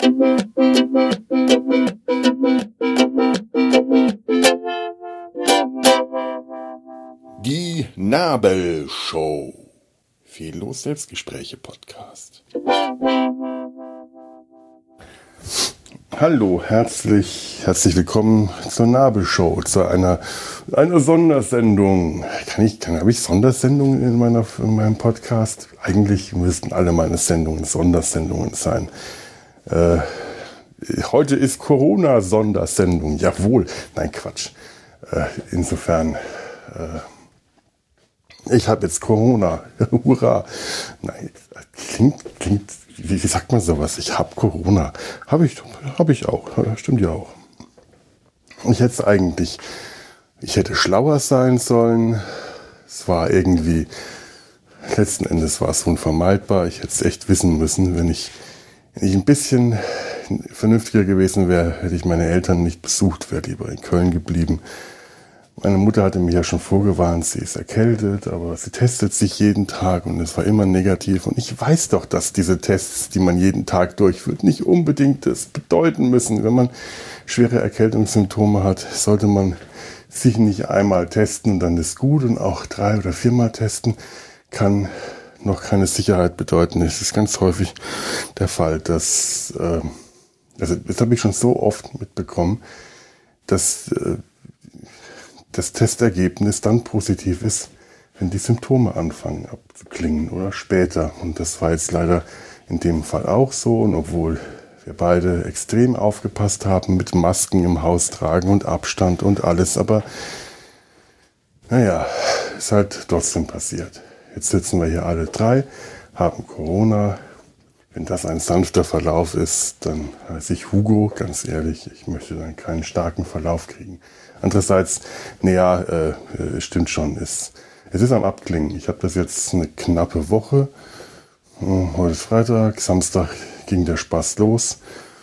Die Nabelshow. Fehllos Selbstgespräche Podcast. Hallo, herzlich willkommen zur Nabelshow, zu einer Sondersendung. Habe ich Sondersendungen in meinem Podcast? Eigentlich müssten alle meine Sendungen Sondersendungen sein. Heute ist Corona-Sondersendung. Jawohl. Nein, Quatsch. Insofern, ich habe jetzt Corona. Hurra. Nein, klingt, wie sagt man sowas? Ich habe Corona. Habe ich auch. Stimmt ja auch. Ich hätte schlauer sein sollen. Es war irgendwie, letzten Endes war es unvermeidbar. Ich hätte es echt wissen müssen. Wenn ich ein bisschen vernünftiger gewesen wäre, hätte ich meine Eltern nicht besucht, wäre lieber in Köln geblieben. Meine Mutter hatte mich ja schon vorgewarnt, sie ist erkältet, aber sie testet sich jeden Tag und es war immer negativ. Und ich weiß doch, dass diese Tests, die man jeden Tag durchführt, nicht unbedingt das bedeuten müssen. Wenn man schwere Erkältungssymptome hat, sollte man sich nicht einmal testen und dann ist gut. Und auch 3- oder 4-mal testen kann noch keine Sicherheit bedeuten. Es ist ganz häufig der Fall, dass, das habe ich schon so oft mitbekommen, dass das Testergebnis dann positiv ist, wenn die Symptome anfangen abzuklingen oder später. Und das war jetzt leider in dem Fall auch so. Und obwohl wir beide extrem aufgepasst haben mit Masken im Haus tragen und Abstand und alles, aber naja, ist halt trotzdem passiert. Jetzt sitzen wir hier alle 3, haben Corona. Wenn das ein sanfter Verlauf ist, dann heiße ich Hugo, ganz ehrlich, ich möchte dann keinen starken Verlauf kriegen. Andererseits, stimmt schon, es ist am Abklingen. Ich habe das jetzt eine knappe Woche. Heute ist Freitag, Samstag ging der Spaß los.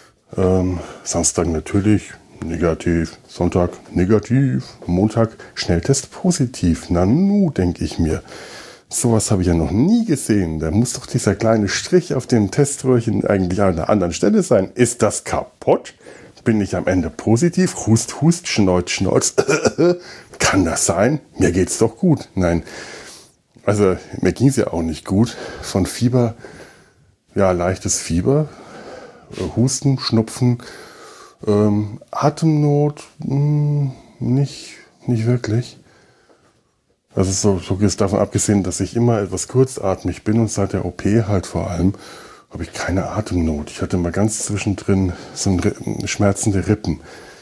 Samstag natürlich negativ, Sonntag negativ, Montag Schnelltest positiv. Nanu, denke ich mir. Sowas habe ich ja noch nie gesehen. Da muss doch dieser kleine Strich auf dem Teströhrchen eigentlich an einer anderen Stelle sein. Ist das kaputt? Bin ich am Ende positiv? Hust, hust, schnauz, schnauz. Kann das sein? Mir geht's doch gut. Nein, also mir ging's ja auch nicht gut. Von Fieber, ja, leichtes Fieber, Husten, Schnupfen, Atemnot, nicht wirklich. Also so ist davon abgesehen, dass ich immer etwas kurzatmig bin und seit der OP halt vor allem, habe ich keine Atemnot. Ich hatte mal ganz zwischendrin so schmerzende Rippen,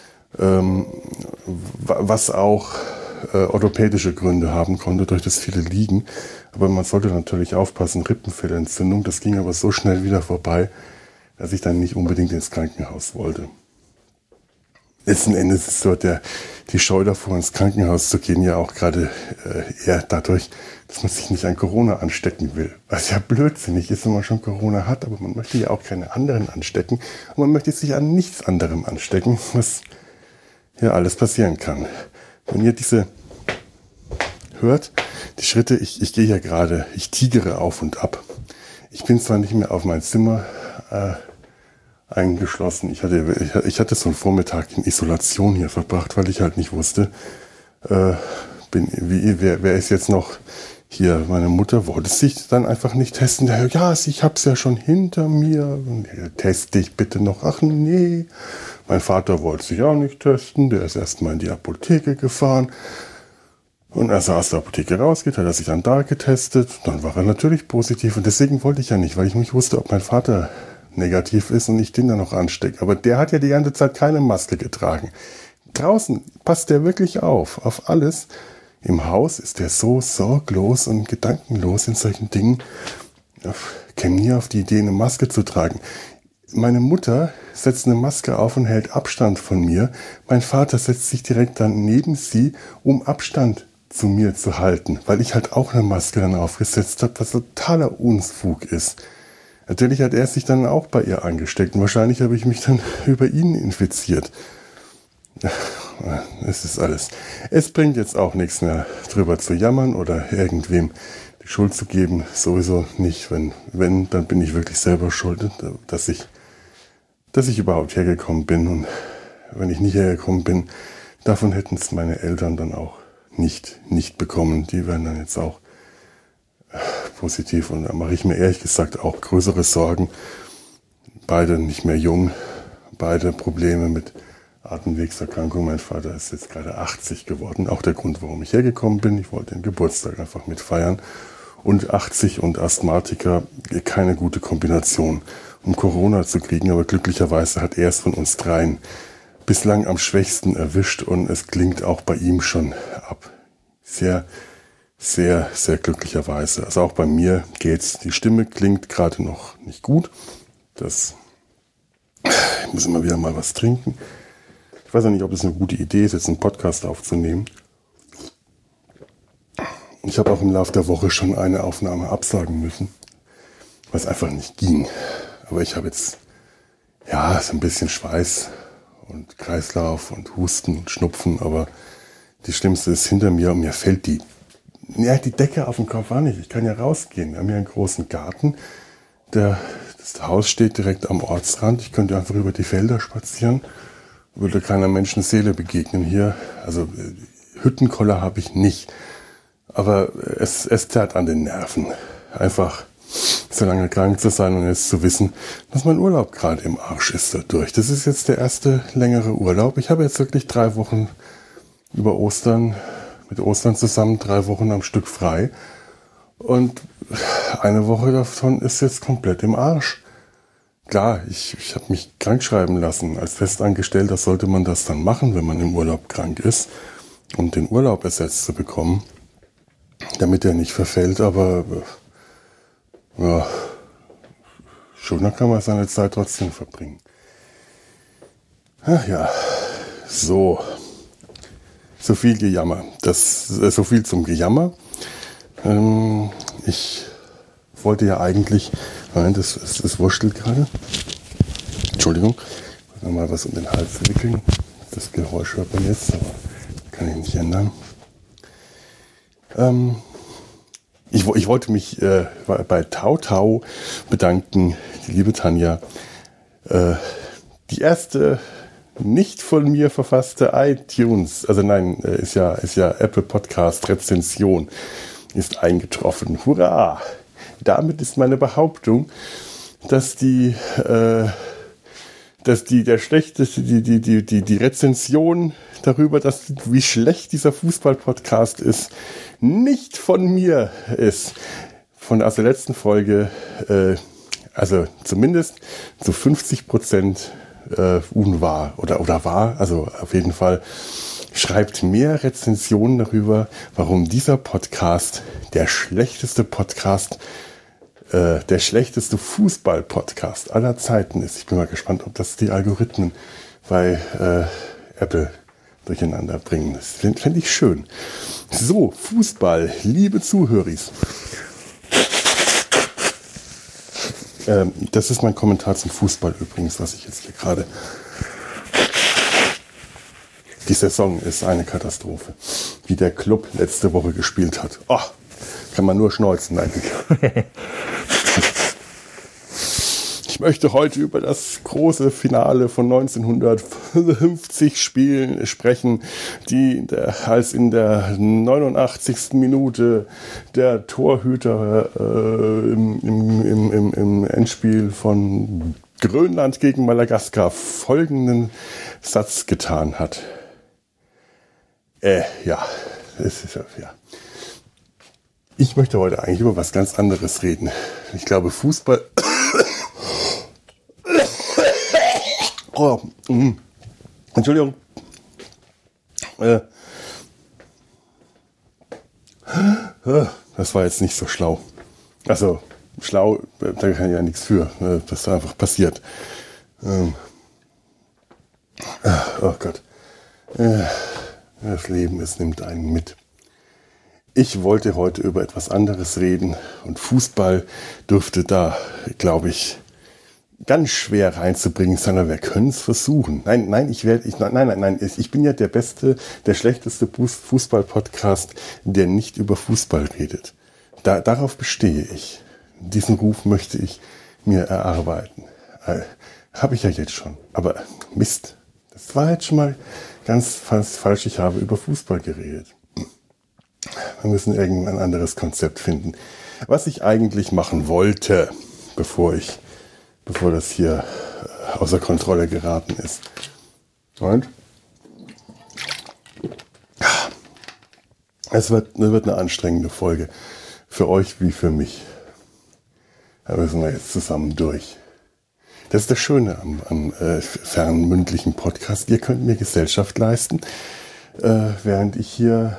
was auch orthopädische Gründe haben konnte durch das viele Liegen. Aber man sollte natürlich aufpassen, Rippenfellentzündung, das ging aber so schnell wieder vorbei, dass ich dann nicht unbedingt ins Krankenhaus wollte. Letzten Endes ist dort die Scheu davor, ins Krankenhaus zu gehen, ja auch gerade eher dadurch, dass man sich nicht an Corona anstecken will. Was ja blödsinnig ist, wenn man schon Corona hat, aber man möchte ja auch keine anderen anstecken. Und man möchte sich an nichts anderem anstecken, was ja alles passieren kann. Wenn ihr diese hört, die Schritte, ich gehe ja gerade, ich tigere auf und ab. Ich bin zwar nicht mehr auf mein Zimmer eingeschlossen. Ich hatte so einen Vormittag in Isolation hier verbracht, weil ich halt nicht wusste, wer ist jetzt noch hier. Meine Mutter wollte sich dann einfach nicht testen. Ja, ich hab's ja schon hinter mir. Test dich bitte noch. Ach nee. Mein Vater wollte sich auch nicht testen. Der ist erstmal in die Apotheke gefahren. Und als er aus der Apotheke rausgeht, hat er sich dann da getestet. Dann war er natürlich positiv. Und deswegen wollte ich ja nicht, weil ich nicht wusste, ob mein Vater negativ ist und ich den dann noch anstecke. Aber der hat ja die ganze Zeit keine Maske getragen. Draußen passt der wirklich auf alles. Im Haus ist der so sorglos und gedankenlos in solchen Dingen. Ich käme nie auf die Idee, eine Maske zu tragen. Meine Mutter setzt eine Maske auf und hält Abstand von mir. Mein Vater setzt sich direkt dann neben sie, um Abstand zu mir zu halten, weil ich halt auch eine Maske dann aufgesetzt habe, was totaler Unfug ist. Natürlich hat er sich dann auch bei ihr angesteckt und wahrscheinlich habe ich mich dann über ihn infiziert. Es ist alles. Es bringt jetzt auch nichts mehr drüber zu jammern oder irgendwem die Schuld zu geben. Sowieso nicht. Wenn, dann bin ich wirklich selber schuld, dass ich dass ich überhaupt hergekommen bin. Und wenn ich nicht hergekommen bin, davon hätten es meine Eltern dann auch nicht bekommen. Die wären dann jetzt auch positiv. Und da mache ich mir ehrlich gesagt auch größere Sorgen. Beide nicht mehr jung, beide Probleme mit Atemwegserkrankung. Mein Vater ist jetzt gerade 80 geworden. Auch der Grund, warum ich hergekommen bin. Ich wollte den Geburtstag einfach mitfeiern. Und 80 und Asthmatiker, keine gute Kombination, um Corona zu kriegen. Aber glücklicherweise hat er es von uns dreien bislang am schwächsten erwischt. Und es klingt auch bei ihm schon ab. Sehr, sehr, sehr glücklicherweise. Also auch bei mir geht's. Die Stimme klingt gerade noch nicht gut. Ich muss immer wieder mal was trinken. Ich weiß auch nicht, ob es eine gute Idee ist, jetzt einen Podcast aufzunehmen. Ich habe auch im Laufe der Woche schon eine Aufnahme absagen müssen, weil es einfach nicht ging. Aber ich habe jetzt so ein bisschen Schweiß und Kreislauf und Husten und Schnupfen, aber die Schlimmste ist hinter mir und mir fällt die Decke auf den Kopf an nicht. Ich kann ja rausgehen. Wir haben hier einen großen Garten. Das Haus steht direkt am Ortsrand. Ich könnte einfach über die Felder spazieren. Würde keiner Menschenseele begegnen hier. Also Hüttenkoller habe ich nicht. Aber es zerrt an den Nerven. Einfach so lange krank zu sein und jetzt zu wissen, dass mein Urlaub gerade im Arsch ist dadurch. Das ist jetzt der erste längere Urlaub. Ich habe jetzt wirklich 3 Wochen über Ostern, mit Ostern zusammen 3 Wochen am Stück frei. Und eine Woche davon ist jetzt komplett im Arsch. Klar, ich habe mich krank schreiben lassen. Als Festangestellter sollte man das dann machen, wenn man im Urlaub krank ist, um den Urlaub ersetzt zu bekommen, damit er nicht verfällt. Aber ja, schöner kann man seine Zeit trotzdem verbringen. Ach ja, so viel Gejammer. So viel zum Gejammer. Ich wollte ja eigentlich, nein, das wurschtelt gerade. Entschuldigung, ich muss mal was um den Hals wickeln. Das Geräusch hört man jetzt, aber kann ich nicht ändern. Ich wollte mich bei Tau bedanken, die liebe Tanja. Die erste nicht von mir verfasste iTunes, also nein, ist ja Apple Podcast Rezension, ist eingetroffen. Hurra! Damit ist meine Behauptung, dass die Rezension darüber, wie schlecht dieser Fußball-Podcast ist, nicht von mir ist. Von der letzten Folge, also zumindest zu 50% unwahr oder wahr, also auf jeden Fall. Schreibt mehr Rezensionen darüber, warum dieser Podcast der schlechteste Fußball-Podcast aller Zeiten ist. Ich bin mal gespannt, ob das die Algorithmen bei Apple durcheinander bringen. Das fände ich schön. So, Fußball, liebe Zuhöris. Das ist mein Kommentar zum Fußball übrigens, was ich jetzt hier gerade... Die Saison ist eine Katastrophe. Wie der Club letzte Woche gespielt hat. Oh, kann man nur schneuzen eigentlich. Ich möchte heute über das große Finale von 1950 sprechen, als in der 89. Minute der Torhüter im Endspiel von Grönland gegen Madagaskar folgenden Satz getan hat. Ich möchte heute eigentlich über was ganz anderes reden. Ich glaube, Fußball... Entschuldigung. Das war jetzt nicht so schlau. Also, schlau, da kann ich ja nichts für. Das ist einfach passiert. Oh Gott. Das Leben, es nimmt einen mit. Ich wollte heute über etwas anderes reden und Fußball dürfte da, glaube ich, ganz schwer reinzubringen sein, aber wir können es versuchen. Nein, ich bin ja der schlechteste Fußball-Podcast, der nicht über Fußball redet. Darauf bestehe ich. Diesen Ruf möchte ich mir erarbeiten. Habe ich ja jetzt schon. Aber Mist, das war jetzt schon mal ganz falsch. Ich habe über Fußball geredet. Wir müssen irgendein anderes Konzept finden. Was ich eigentlich machen wollte, bevor das hier außer Kontrolle geraten ist. Und es wird eine anstrengende Folge. Für euch wie für mich. Da müssen wir jetzt zusammen durch. Das ist das Schöne am fernmündlichen Podcast. Ihr könnt mir Gesellschaft leisten, während ich hier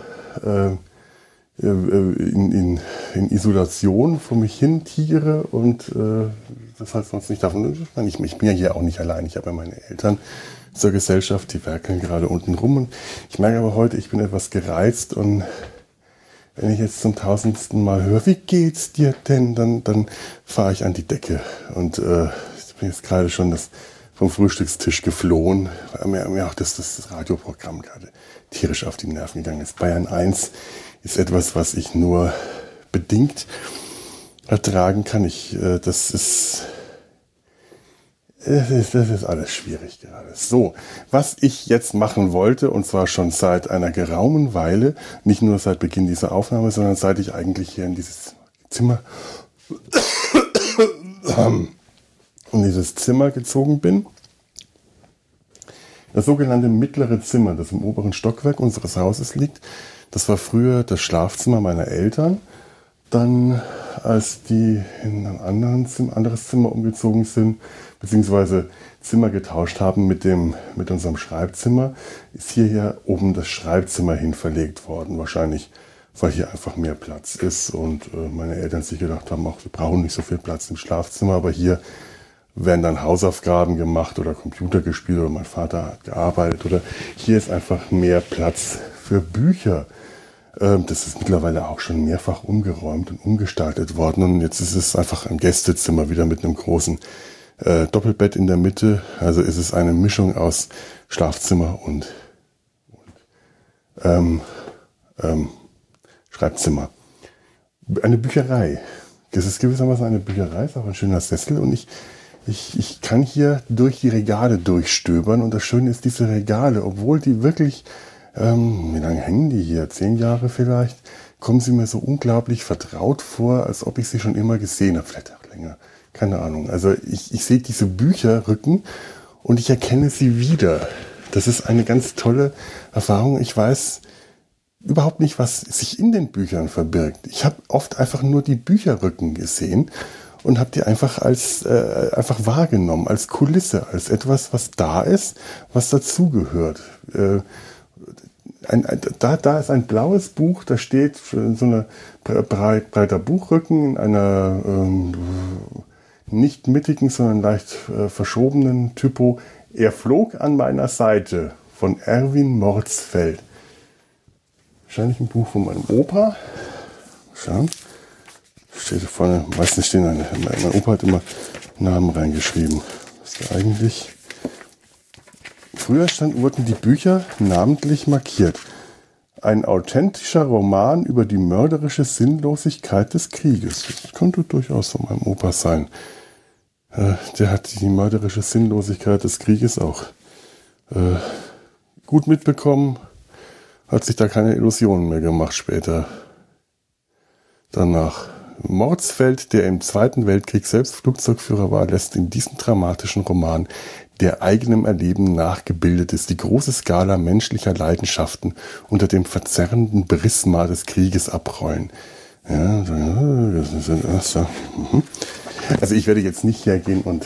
in Isolation vor mich hin tigere und das heißt sonst nicht davon. Ich bin ja hier auch nicht allein. Ich habe ja meine Eltern zur Gesellschaft, die werkeln gerade unten rum. Und ich merke aber heute, ich bin etwas gereizt und wenn ich jetzt zum 1000. Mal höre, wie geht's dir denn, dann fahre ich an die Decke. Und ich bin jetzt gerade schon vom Frühstückstisch geflohen, weil mir auch das Radioprogramm gerade tierisch auf die Nerven gegangen ist. Bayern 1 ist etwas, was ich nur bedingt ertragen kann. Das ist alles schwierig gerade. So, was ich jetzt machen wollte, und zwar schon seit einer geraumen Weile, nicht nur seit Beginn dieser Aufnahme, sondern seit ich eigentlich hier in dieses Zimmer gezogen bin. Das sogenannte mittlere Zimmer, das im oberen Stockwerk unseres Hauses liegt, das war früher das Schlafzimmer meiner Eltern. Dann, als die in ein anderes Zimmer umgezogen sind, beziehungsweise Zimmer getauscht haben mit unserem Schreibzimmer, ist hier oben das Schreibzimmer hin verlegt worden. Wahrscheinlich, weil hier einfach mehr Platz ist und meine Eltern sich gedacht haben, wir brauchen nicht so viel Platz im Schlafzimmer, aber hier werden dann Hausaufgaben gemacht oder Computer gespielt oder mein Vater hat gearbeitet oder hier ist einfach mehr Platz für Bücher. Das ist mittlerweile auch schon mehrfach umgeräumt und umgestaltet worden und jetzt ist es einfach ein Gästezimmer wieder mit einem großen Doppelbett in der Mitte. Also ist es eine Mischung aus Schlafzimmer und Schreibzimmer. Eine Bücherei. Das ist gewissermaßen eine Bücherei, ist auch ein schöner Sessel und ich kann hier durch die Regale durchstöbern und das Schöne ist, diese Regale, obwohl die wirklich, wie lange hängen die hier? 10 Jahre vielleicht, kommen sie mir so unglaublich vertraut vor, als ob ich sie schon immer gesehen habe, vielleicht auch länger, keine Ahnung. Also ich sehe diese Bücherrücken und ich erkenne sie wieder. Das ist eine ganz tolle Erfahrung. Ich weiß überhaupt nicht, was sich in den Büchern verbirgt. Ich habe oft einfach nur die Bücherrücken gesehen und habe die einfach einfach wahrgenommen, als Kulisse, als etwas, was da ist, was dazugehört. Da ist ein blaues Buch, da steht so ein breiter Buchrücken in einer nicht mittigen, sondern leicht verschobenen Typo. Er flog an meiner Seite von Erwin Morzfeld. Wahrscheinlich ein Buch von meinem Opa. Schauen. Steht vorne, meistens stehen mein Opa hat immer Namen reingeschrieben. Das ist eigentlich. Früher wurden die Bücher namentlich markiert. Ein authentischer Roman über die mörderische Sinnlosigkeit des Krieges. Das könnte durchaus von meinem Opa sein. Der hat die mörderische Sinnlosigkeit des Krieges auch gut mitbekommen. Hat sich da keine Illusionen mehr gemacht später. Danach. Morzfeld, der im Zweiten Weltkrieg selbst Flugzeugführer war, lässt in diesem dramatischen Roman, der eigenem Erleben nachgebildet ist, die große Skala menschlicher Leidenschaften unter dem verzerrenden Prisma des Krieges abrollen. Ja, also ich werde jetzt nicht hergehen und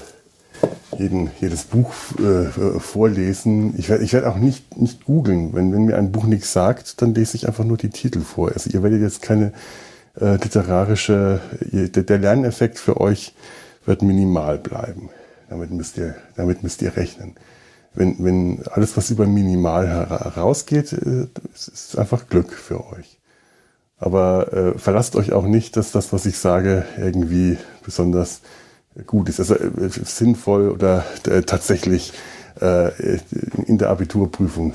jedes Buch vorlesen. Ich werd auch nicht googeln. Wenn mir ein Buch nichts sagt, dann lese ich einfach nur die Titel vor. Also ihr werdet jetzt keine der Lerneffekt für euch wird minimal bleiben. Damit müsst ihr rechnen. Wenn alles, was über minimal herausgeht, ist einfach Glück für euch. Aber verlasst euch auch nicht, dass das, was ich sage, irgendwie besonders gut ist. Also sinnvoll oder tatsächlich in der Abiturprüfung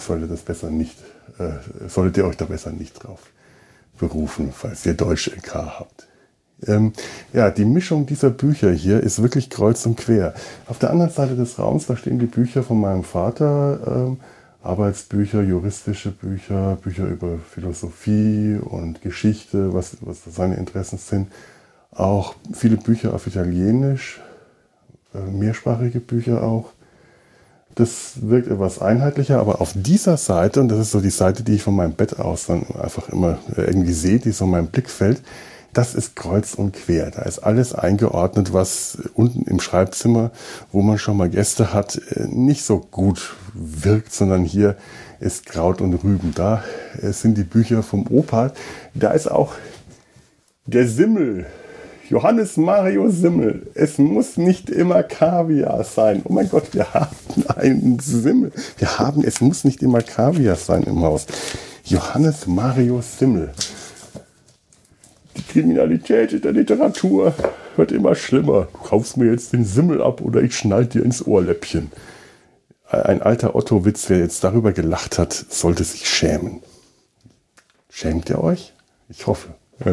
solltet ihr euch da besser nicht drauf berufen, falls ihr Deutsch LK habt. Ja, die Mischung dieser Bücher hier ist wirklich kreuz und quer. Auf der anderen Seite des Raums, da stehen die Bücher von meinem Vater, Arbeitsbücher, juristische Bücher, Bücher über Philosophie und Geschichte, was seine Interessen sind. Auch viele Bücher auf Italienisch, mehrsprachige Bücher auch. Das wirkt etwas einheitlicher, aber auf dieser Seite, und das ist so die Seite, die ich von meinem Bett aus dann einfach immer irgendwie sehe, die so in meinem Blickfeld, das ist kreuz und quer. Da ist alles eingeordnet, was unten im Schreibzimmer, wo man schon mal Gäste hat, nicht so gut wirkt, sondern hier ist Kraut und Rüben. Da sind die Bücher vom Opa. Da ist auch der Simmel, Johannes Mario Simmel. Es muss nicht immer Kaviar sein. Oh mein Gott, wir haben einen Simmel. Es muss nicht immer Kaviar sein im Haus. Johannes Mario Simmel. Die Kriminalität in der Literatur wird immer schlimmer. Du kaufst mir jetzt den Simmel ab oder ich schnall dir ins Ohrläppchen. Ein alter Otto-Witz, wer jetzt darüber gelacht hat, sollte sich schämen. Schämt ihr euch? Ich hoffe.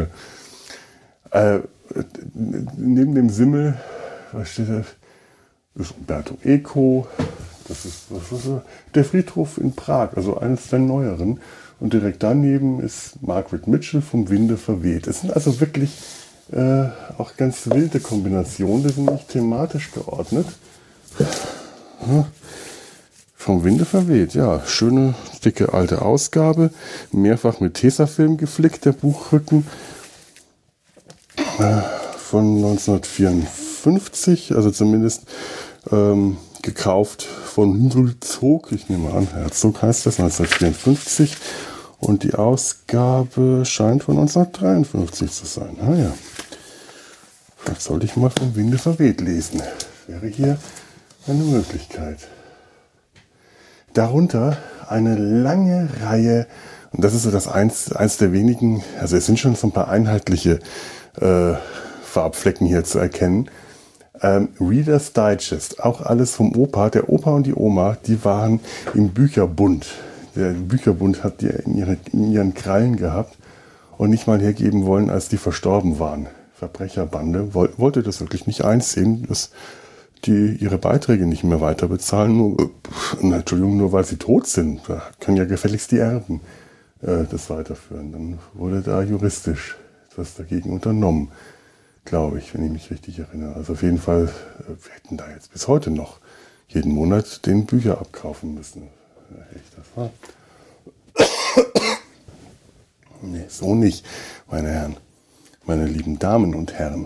Neben dem Simmel, was steht da? Das ist Umberto Eco. Das ist der Friedhof in Prag, also eines der neueren. Und direkt daneben ist Margaret Mitchell vom Winde verweht. Es sind also wirklich auch ganz wilde Kombinationen. Die sind nicht thematisch geordnet. Vom Winde verweht, ja. Schöne, dicke, alte Ausgabe. Mehrfach mit Tesafilm geflickt, der Buchrücken. Von 1954, also zumindest gekauft von Herzog. Ich nehme an, Herzog heißt das, 1954. Und die Ausgabe scheint von 1953 zu sein. Ah ja. Das sollte ich mal vom Winde verweht lesen. Wäre hier eine Möglichkeit. Darunter eine lange Reihe, und das ist so das eins der wenigen, also es sind schon so ein paar einheitliche Farbflecken hier zu erkennen. Reader's Digest, auch alles vom Opa. Der Opa und die Oma, die waren im Bücherbund. Der Bücherbund hat die in ihren Krallen gehabt und nicht mal hergeben wollen, als die verstorben waren. Verbrecherbande wollte das wirklich nicht einsehen, dass die ihre Beiträge nicht mehr weiter bezahlen, nur weil sie tot sind. Da können ja gefälligst die Erben das weiterführen. Dann wurde da juristisch etwas dagegen unternommen, glaube ich, wenn ich mich richtig erinnere. Also auf jeden Fall, wir hätten da jetzt bis heute noch jeden Monat den Bücher abkaufen müssen. Echt, das war. Nee, so nicht, meine Herren, meine lieben Damen und Herren.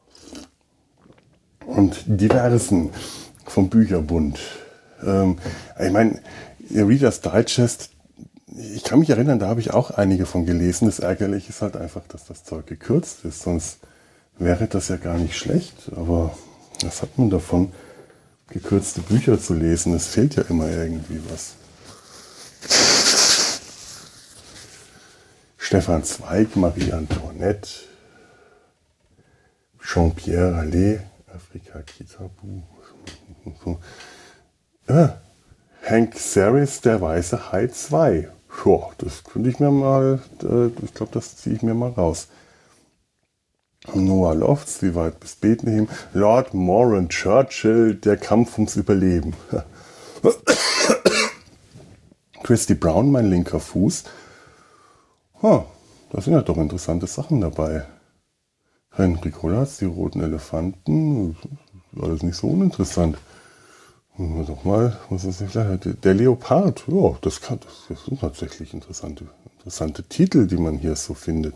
Und diversen vom Bücherbund. Ich meine, Reader's Digest, ich kann mich erinnern, da habe ich auch einige von gelesen. Das Ärgerliche ist halt einfach, dass das Zeug gekürzt ist, sonst wäre das ja gar nicht schlecht. Aber was hat man davon, gekürzte Bücher zu lesen? Es fehlt ja immer irgendwie was. Stefan Zweig, Marie Antoinette, Jean-Pierre Allais, Afrika Kitabu. Hank Seris, der weiße Hai 2. Ja, das könnte ich mir mal, ich glaube, das ziehe ich mir mal raus. Noah Lofts, Wie weit bis Bethlehem. Lord Moran Churchill, Der Kampf ums Überleben. Christy Brown, Mein linker Fuß. Da sind ja doch interessante Sachen dabei. Henrik Rollatz, Die roten Elefanten. Alles nicht so uninteressant. Doch mal, was ist nicht klar? Der Leopard, ja, das sind tatsächlich interessante Titel, die man hier so findet.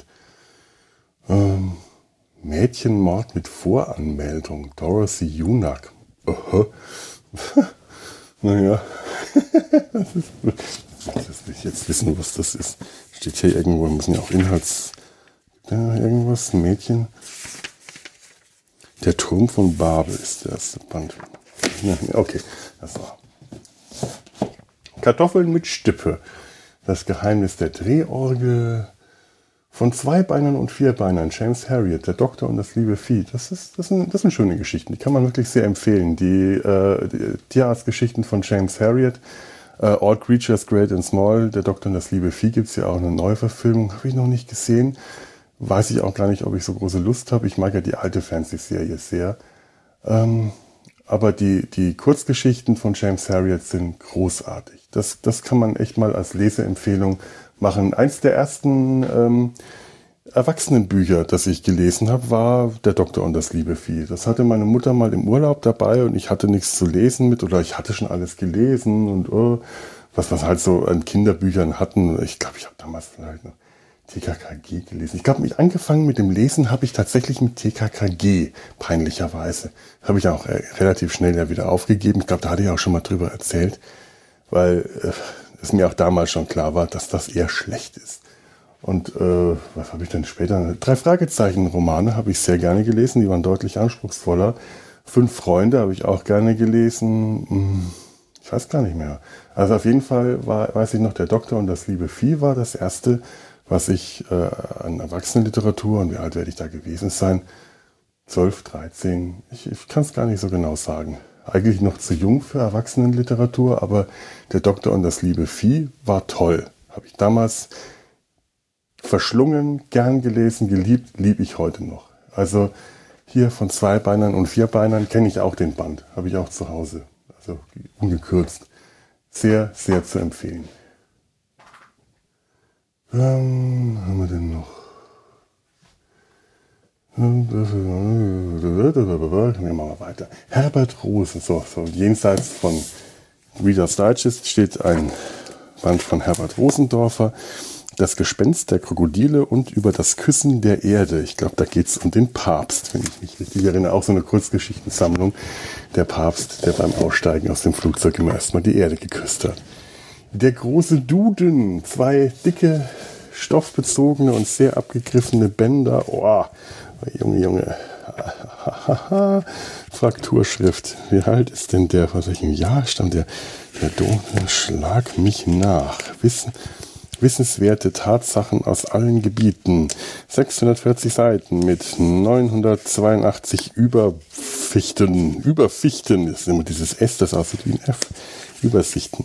Mädchenmord mit Voranmeldung, Dorothy Junak. Naja, das will ich jetzt wissen, was das ist. Steht hier irgendwo, müssen ja auch irgendwas, Mädchen. Der Turm von Babel ist der erste Band. Okay, das war. Kartoffeln mit Stippe. Das Geheimnis der Drehorgel. Von Zweibeinern und Vierbeinern. James Herriot, Der Doktor und das liebe Vieh. Das sind schöne Geschichten. Die kann man wirklich sehr empfehlen. Die Tierarztgeschichten von James Herriot. All Creatures Great and Small. Der Doktor und das liebe Vieh gibt es ja auch eine Neuverfilmung. Habe ich noch nicht gesehen. weiß ich auch gar nicht, ob ich so große Lust habe. Ich mag ja die alte Fernsehserie sehr. Aber die Kurzgeschichten von James Herriot sind großartig. Das kann man echt mal als Leseempfehlung machen. Eins der ersten Erwachsenenbücher, das ich gelesen habe, war Der Doktor und das liebe Vieh. Das hatte meine Mutter mal im Urlaub dabei und ich hatte nichts zu lesen mit oder ich hatte schon alles gelesen und was halt so an Kinderbüchern hatten. Ich glaube, ich habe damals vielleicht noch TKKG gelesen. Ich glaube, angefangen mit dem Lesen habe ich tatsächlich mit TKKG, peinlicherweise. Das habe ich auch relativ schnell ja wieder aufgegeben. Ich glaube, da hatte ich auch schon mal drüber erzählt, weil es mir auch damals schon klar war, dass das eher schlecht ist. Und was habe ich denn später? 3 Fragezeichen-Romane habe ich sehr gerne gelesen, die waren deutlich anspruchsvoller. 5 Freunde habe ich auch gerne gelesen. Ich weiß gar nicht mehr. Also auf jeden Fall weiß ich noch, Der Doktor und das liebe Vieh war das erste, was ich an Erwachsenenliteratur, und wie alt werde ich da gewesen sein? 12, 13, ich kann es gar nicht so genau sagen. Eigentlich noch zu jung für Erwachsenenliteratur, aber Der Doktor und das liebe Vieh war toll. Habe ich damals verschlungen, gern gelesen, geliebt, liebe ich heute noch. Also hier von 2-Beinern und 4-Beinern kenne ich auch den Band, habe ich auch zu Hause. Also ungekürzt. Sehr, sehr zu empfehlen. Haben wir denn noch? Wir machen mal weiter. Herbert Rosen. So, jenseits von Reader's Digest steht ein Band von Herbert Rosendorfer. Das Gespenst der Krokodile und über das Küssen der Erde. Ich glaube, da geht es um den Papst, wenn ich mich richtig erinnere. Auch so eine Kurzgeschichtensammlung. Der Papst, der beim Aussteigen aus dem Flugzeug immer erstmal die Erde geküsst hat. Der große Duden. 2 dicke, stoffbezogene und sehr abgegriffene Bänder. Oh, Junge. Frakturschrift. Wie alt ist denn der? Aus welchem Jahr stammt der? Der Duden, schlag mich nach. Wissenswerte Tatsachen aus allen Gebieten. 640 Seiten mit 982 Überfichten. Das ist immer dieses S, das aussieht wie ein F. Übersichten.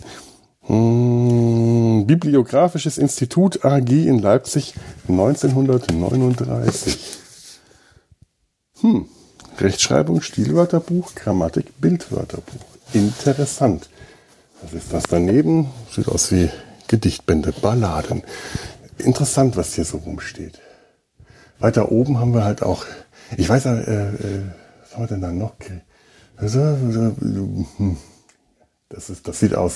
Bibliographisches Institut AG in Leipzig 1939. Rechtschreibung, Stilwörterbuch, Grammatik, Bildwörterbuch. Interessant. Was ist das daneben? Sieht aus wie Gedichtbände, Balladen. Interessant, was hier so rumsteht. Weiter oben haben wir halt auch, ich weiß, was haben wir denn da noch? Das sieht aus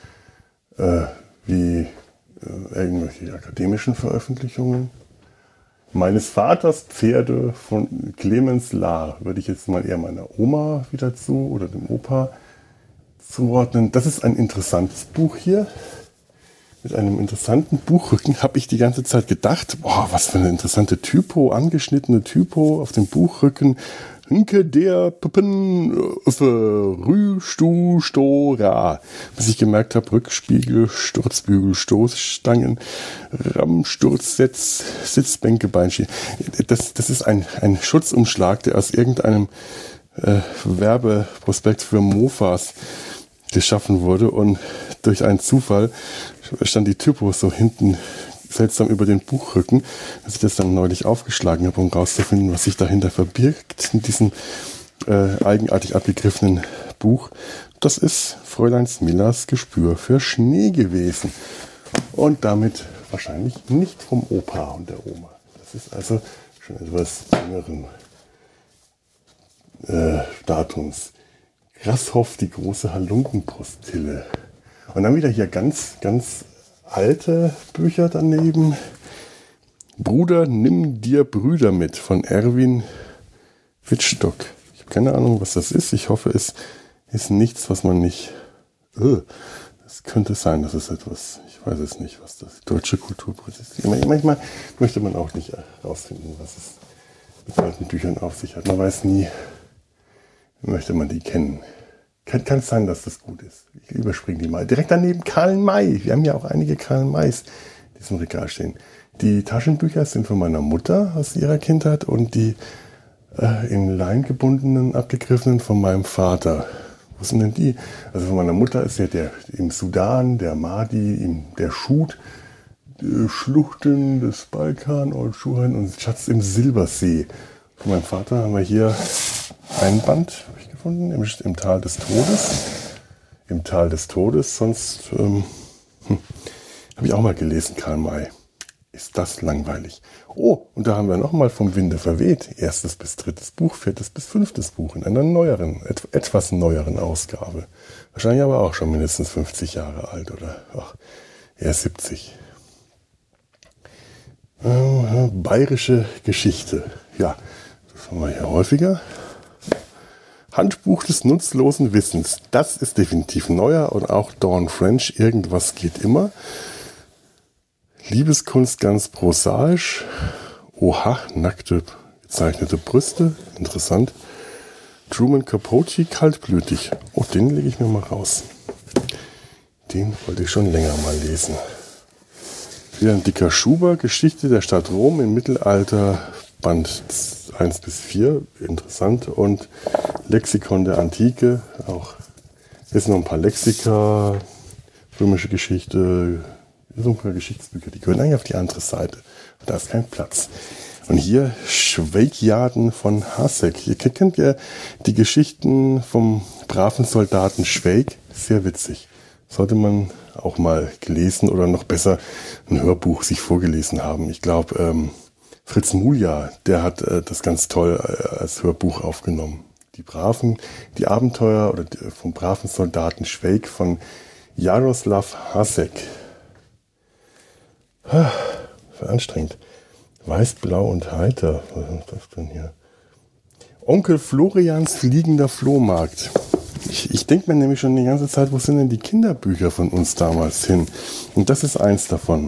wie irgendwelche akademischen Veröffentlichungen. Meines Vaters Pferde von Clemens Lahr würde ich jetzt mal eher meiner Oma wieder oder dem Opa zuordnen. Das ist ein interessantes Buch hier. Mit einem interessanten Buchrücken habe ich die ganze Zeit gedacht, boah, was für eine interessante Typo, angeschnittene Typo auf dem Buchrücken. Hinke der Puppen Rüstustora. Bis ich gemerkt habe, Rückspiegel, Sturzbügel, Stoßstangen, Rammsturzsetz, Sitzbänke, Beinschienen. Das ist ein Schutzumschlag, der aus irgendeinem Werbeprospekt für Mofas geschaffen wurde und durch einen Zufall stand die Typo so hinten seltsam über den Buchrücken, als ich das dann neulich aufgeschlagen habe, um rauszufinden, was sich dahinter verbirgt in diesem eigenartig abgegriffenen Buch. Das ist Fräuleins Millers Gespür für Schnee gewesen. Und damit wahrscheinlich nicht vom Opa und der Oma. Das ist also schon etwas jüngeren Datums. Grasshoff, die große Halunkenpostille. Und dann wieder hier ganz, ganz alte Bücher daneben. Bruder, nimm dir Brüder mit von Erwin Wittstock. Ich habe keine Ahnung, was das ist. Ich hoffe, es ist nichts, was man nicht... Es könnte sein, dass es etwas... Ich weiß es nicht, was das deutsche Kulturpreis ist. Manchmal möchte man auch nicht herausfinden, was es mit alten Büchern auf sich hat. Man weiß nie, möchte man die kennen. Kann es sein, dass das gut ist. Ich überspringe die mal. Direkt daneben Karl May. Wir haben ja auch einige Karl Mays in diesem Regal stehen. Die Taschenbücher sind von meiner Mutter aus ihrer Kindheit und die in Leim gebundenen, abgegriffenen von meinem Vater. Wo sind denn die? Also von meiner Mutter ist ja der im Sudan, der Mahdi, der Schut. Schluchten des Balkan und Schuhen und Schatz im Silbersee. Von meinem Vater haben wir hier ein Band, habe ich gefunden, im Tal des Todes. Im Tal des Todes, sonst habe ich auch mal gelesen, Karl May. Ist das langweilig. Oh, und da haben wir nochmal vom Winde verweht. 1. bis 3. Buch, 4. bis 5. Buch in einer neueren, etwas neueren Ausgabe. Wahrscheinlich aber auch schon mindestens 50 Jahre alt oder eher 70. Bayerische Geschichte. Ja, das haben wir hier häufiger. Handbuch des nutzlosen Wissens. Das ist definitiv neuer und auch Dawn French. Irgendwas geht immer. Liebeskunst ganz prosaisch. Oha, nackte, gezeichnete Brüste. Interessant. Truman Capote, kaltblütig. Oh, den lege ich mir mal raus. Den wollte ich schon länger mal lesen. Wieder ein dicker Schuber. Geschichte der Stadt Rom im Mittelalter. Band 1 bis 4. Interessant. Und Lexikon der Antike. Auch ist noch ein paar Lexika. Römische Geschichte. So ein paar Geschichtsbücher, die gehören eigentlich auf die andere Seite. Da ist kein Platz. Und hier Schweigjaden von Haseck. Ihr kennt ja die Geschichten vom braven Soldaten Schweig. Sehr witzig. Sollte man auch mal gelesen oder noch besser ein Hörbuch sich vorgelesen haben. Ich glaube, Fritz Mulja, der hat das ganz toll als Hörbuch aufgenommen. Die Abenteuer oder vom braven Soldaten Schweig von Jaroslav Haseck. Anstrengend. Weiß, blau und heiter. Was ist das denn hier? Onkel Florians fliegender Flohmarkt. Ich denke mir nämlich schon die ganze Zeit, wo sind denn die Kinderbücher von uns damals hin? Und das ist eins davon.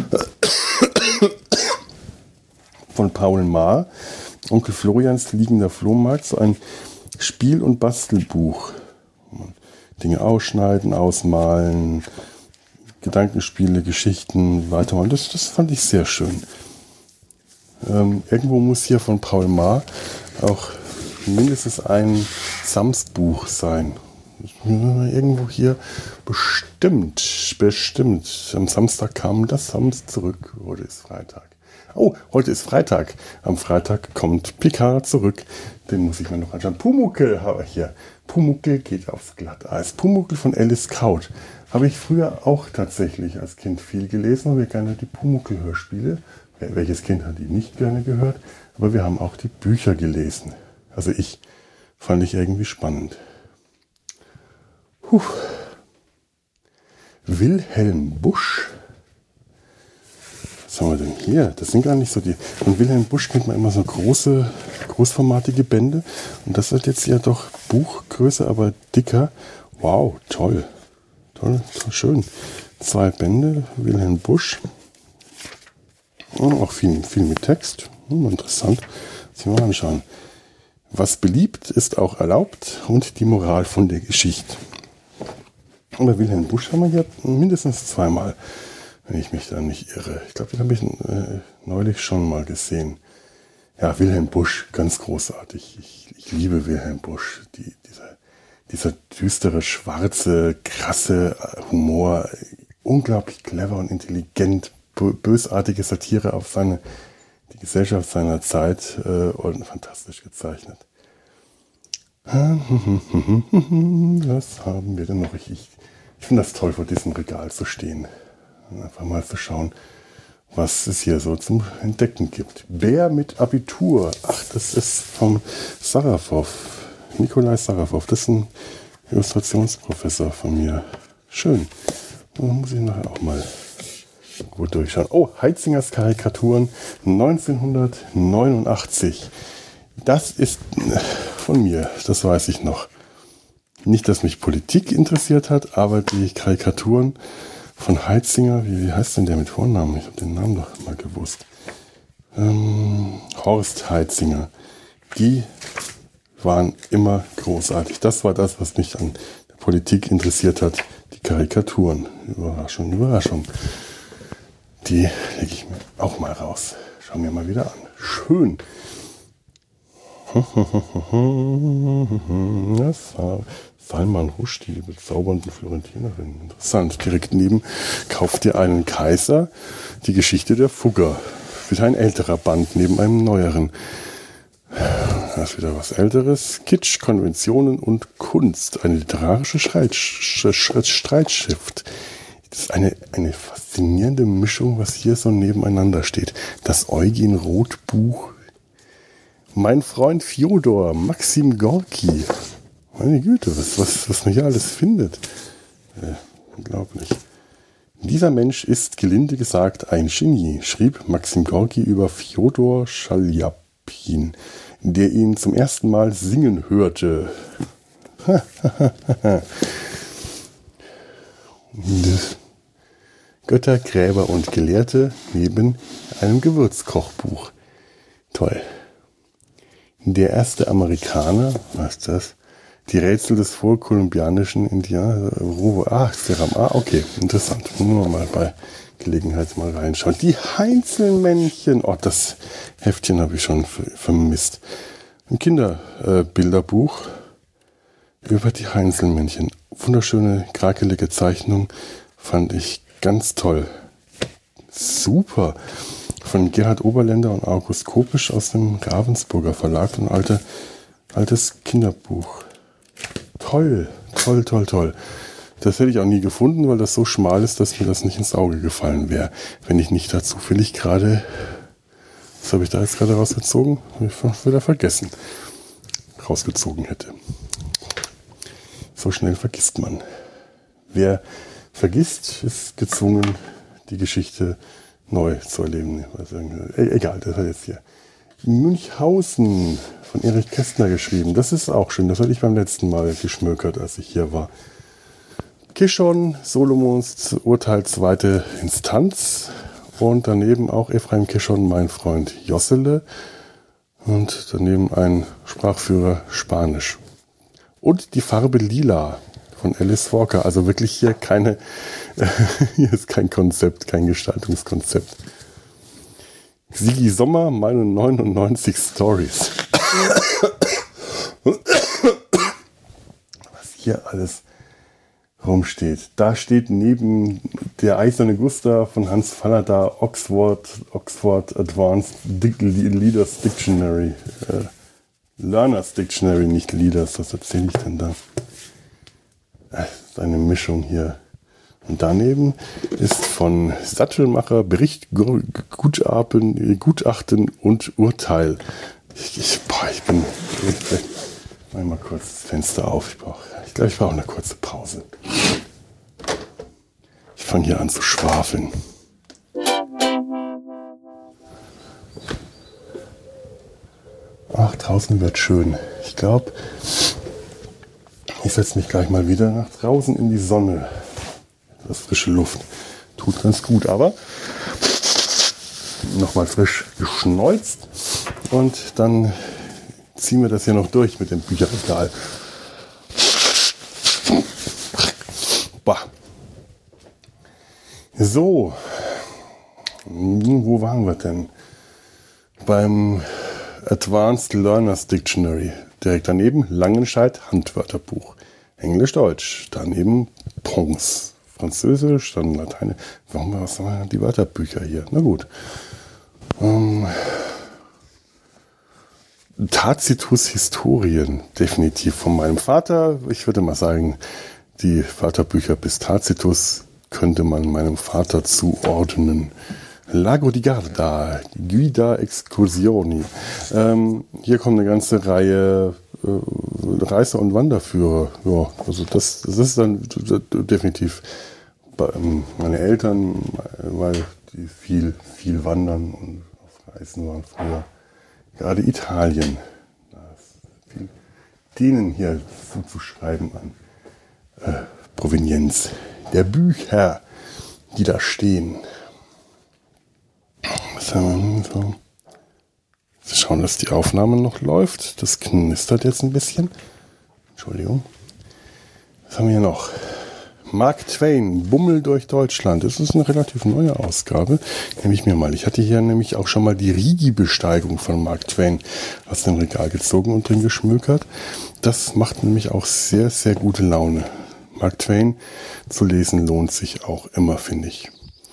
Von Paul Maar. Onkel Florians fliegender Flohmarkt. So ein Spiel- und Bastelbuch. Dinge ausschneiden, ausmalen, Gedankenspiele, Geschichten, weitermachen. Das fand ich sehr schön. Irgendwo muss hier von Paul Maar auch mindestens ein Sams-Buch sein. Irgendwo hier bestimmt. Am Samstag kam das Sams zurück. Heute ist Freitag. Oh, heute ist Freitag. Am Freitag kommt Picard zurück. Den muss ich mir noch anschauen. Pumuckl habe ich hier. Pumuckl geht aufs Glatteis. Pumuckl von Alice Kaut. Habe ich früher auch tatsächlich als Kind viel gelesen. Habe gerne die Pumuckl-Hörspiele. Welches Kind hat die nicht gerne gehört? Aber wir haben auch die Bücher gelesen. Also fand ich irgendwie spannend. Wilhelm Busch. Was haben wir denn hier? Das sind gar nicht so die. Von Wilhelm Busch kennt man immer so großformatige Bände. Und das wird jetzt ja doch Buchgröße, aber dicker. Wow, toll. Toll, schön. 2 Bände, Wilhelm Busch. Und auch viel mit Text. Interessant. Lass mich mal anschauen. Was beliebt, ist auch erlaubt. Und die Moral von der Geschichte. Und bei Wilhelm Busch haben wir hier mindestens 2-mal, wenn ich mich da nicht irre. Ich glaube, den habe ich neulich schon mal gesehen. Ja, Wilhelm Busch, ganz großartig. Ich liebe Wilhelm Busch. Dieser düstere, schwarze, krasse Humor, unglaublich clever und intelligent, bösartige Satire auf die Gesellschaft seiner Zeit und fantastisch gezeichnet. Was haben wir denn noch? Ich finde das toll, vor diesem Regal zu stehen. Und einfach mal zu schauen, was es hier so zum Entdecken gibt. Bär mit Abitur. Ach, das ist vom Sarafow. Nikolai Sarafow. Das ist ein Illustrationsprofessor von mir. Schön. Da muss ich nachher auch mal gut durchschauen. Oh, Heitzingers Karikaturen 1989. Das ist von mir, das weiß ich noch. Nicht, dass mich Politik interessiert hat, aber die Karikaturen von Heitzinger, wie heißt denn der mit Vornamen? Ich habe den Namen doch mal gewusst. Horst Heitzinger. Die waren immer großartig. Das war das, was mich an der Politik interessiert hat. Die Karikaturen. Überraschung, Überraschung. Die lege ich mir auch mal raus. Schauen wir mal wieder an. Schön. Salman Rushdie, die bezaubernden Florentinerin. Interessant. Direkt neben Kauft ihr einen Kaiser, die Geschichte der Fugger. Wieder ein älterer Band neben einem neueren. Das ist wieder was Älteres. Kitsch, Konventionen und Kunst. Eine literarische Streitschrift. Das ist eine faszinierende Mischung, was hier so nebeneinander steht. Das Eugen Roth Buch. Mein Freund Fjodor, Maxim Gorki. Meine Güte, was man hier alles findet. Unglaublich. Dieser Mensch ist, gelinde gesagt, ein Genie, schrieb Maxim Gorki über Fjodor Schaljapin, der ihn zum ersten Mal singen hörte. Götter, Gräber und Gelehrte neben einem Gewürzkochbuch. Toll. Der erste Amerikaner, was ist das? Die Rätsel des vorkolumbianischen Indianers. Okay, interessant. Müssen wir mal bei Gelegenheit mal reinschauen. Die Heinzelmännchen. Oh, das Heftchen habe ich schon vermisst. Ein Kinderbilderbuch über die Heinzelmännchen. Wunderschöne, krakelige Zeichnung. Fand ich ganz toll. Super. Von Gerhard Oberländer und August Kopisch aus dem Ravensburger Verlag. Ein altes Kinderbuch. Toll. Das hätte ich auch nie gefunden, weil das so schmal ist, dass mir das nicht ins Auge gefallen wäre. Wenn ich nicht da zufällig gerade... Was habe ich da jetzt gerade rausgezogen? Habe ich wieder vergessen. Rausgezogen hätte. So schnell vergisst man. Wer vergisst, ist gezwungen, die Geschichte neu zu erleben. Egal, das hat jetzt hier. Münchhausen von Erich Kästner geschrieben. Das ist auch schön. Das hatte ich beim letzten Mal geschmökert, als ich hier war. Kishon, Solomons Urteil zweite Instanz. Und daneben auch Ephraim Kishon, mein Freund Jossele. Und daneben ein Sprachführer Spanisch. Und die Farbe Lila von Alice Walker. Also wirklich hier hier ist kein Konzept, kein Gestaltungskonzept. Sigi Sommer, meine 99 Stories. Was hier alles rumsteht. Da steht neben der Eiserne Gustav von Hans Fallada Oxford Advanced Leaders Dictionary. Learners Dictionary, nicht Leaders. Was erzähle ich denn da? Das ist eine Mischung hier. Und daneben ist von Sattelmacher Bericht, Gutachten und Urteil. Ich mach mal kurz das Fenster auf. Ich glaube, ich brauche eine kurze Pause. Ich fange hier an zu schwafeln. Ach, draußen wird schön. Ich glaube, ich setze mich gleich mal wieder nach draußen in die Sonne. Das frische Luft tut ganz gut, aber nochmal frisch geschneuzt und dann ziehen wir das hier noch durch mit dem Bücherregal. Bah. So, wo waren wir denn? Beim Advanced Learners Dictionary. Direkt daneben Langenscheidt Handwörterbuch. Englisch-Deutsch. Daneben Pons. Französisch, dann Latein. Was haben wir die Wörterbücher hier? Na gut. Tacitus Historien, definitiv von meinem Vater. Ich würde mal sagen, die Wörterbücher bis Tacitus könnte man meinem Vater zuordnen. Lago di Garda, Guida Excursioni. Hier kommt eine ganze Reihe Reise- und Wanderführer. Ja, also das ist dann definitiv meine Eltern, weil die viel wandern und auf Reisen waren früher. Gerade Italien. Da ist viel denen hier zuzuschreiben an Provenienz der Bücher, die da stehen. Was haben wir so? Wir schauen, dass die Aufnahme noch läuft. Das knistert jetzt ein bisschen. Entschuldigung. Was haben wir hier noch? Mark Twain, Bummel durch Deutschland. Das ist eine relativ neue Ausgabe. Nehme ich mir mal. Ich hatte hier nämlich auch schon mal die Rigi-Besteigung von Mark Twain aus dem Regal gezogen und drin geschmökert. Das macht nämlich auch sehr, sehr gute Laune. Mark Twain zu lesen lohnt sich auch immer, finde ich.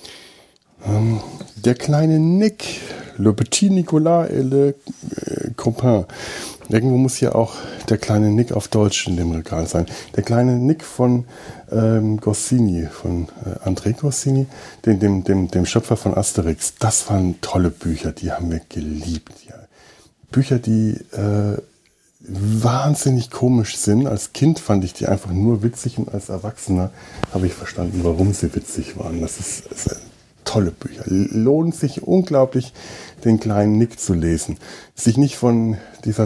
Der kleine Nick, Le Petit Nicolas et le Copain. Irgendwo muss hier auch der kleine Nick auf Deutsch in dem Regal sein. Der kleine Nick von Goscinny, von André Goscinny, dem Schöpfer von Asterix. Das waren tolle Bücher, die haben wir geliebt. Ja. Bücher, die wahnsinnig komisch sind. Als Kind fand ich die einfach nur witzig und als Erwachsener habe ich verstanden, warum sie witzig waren. Das ist tolle Bücher. Lohnt sich unglaublich, den kleinen Nick zu lesen. Sich nicht von dieser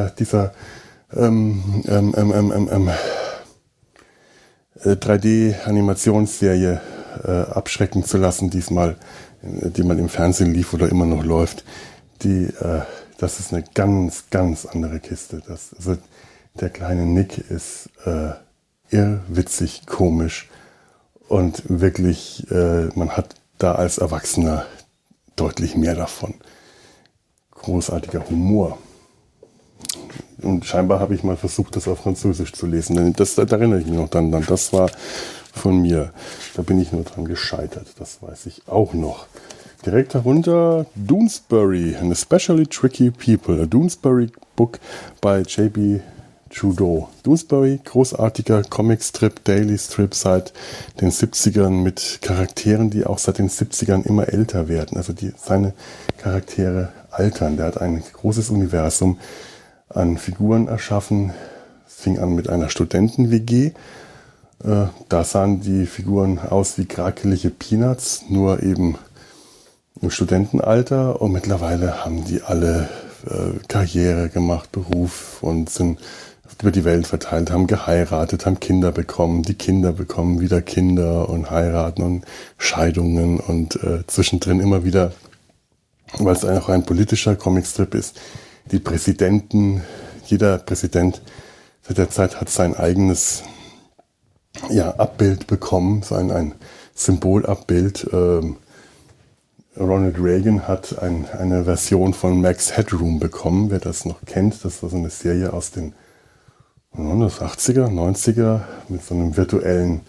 3D-Animationsserie abschrecken zu lassen, die mal im Fernsehen lief oder immer noch läuft. Das ist eine ganz, ganz andere Kiste. Also der kleine Nick ist irrwitzig, komisch und wirklich, man hat da als Erwachsener deutlich mehr davon. Großartiger Humor. Und scheinbar habe ich mal versucht, das auf Französisch zu lesen. Da erinnere ich mich noch dann. Das war von mir. Da bin ich nur dran gescheitert. Das weiß ich auch noch. Direkt darunter Doonesbury, an especially tricky people. A Doonesbury book by J.B. Trudeau. Doonesbury, großartiger Comicstrip, Daily Strip seit den 70ern mit Charakteren, die auch seit den 70ern immer älter werden. Also seine Charaktere altern. Der hat ein großes Universum an Figuren erschaffen. Es fing an mit einer Studenten-WG. Da sahen die Figuren aus wie krakelige Peanuts, nur eben im Studentenalter. Und mittlerweile haben die alle Karriere gemacht, Beruf und sind über die Welt verteilt, haben geheiratet, haben Kinder bekommen. Die Kinder bekommen wieder Kinder und heiraten und Scheidungen und zwischendrin immer wieder, weil es auch ein politischer Comicstrip ist, die Präsidenten, jeder Präsident seit der Zeit hat sein eigenes Abbild bekommen, so ein Symbolabbild. Ronald Reagan hat eine Version von Max Headroom bekommen, wer das noch kennt. Das war so eine Serie aus den 80er, 90er mit so einem virtuellen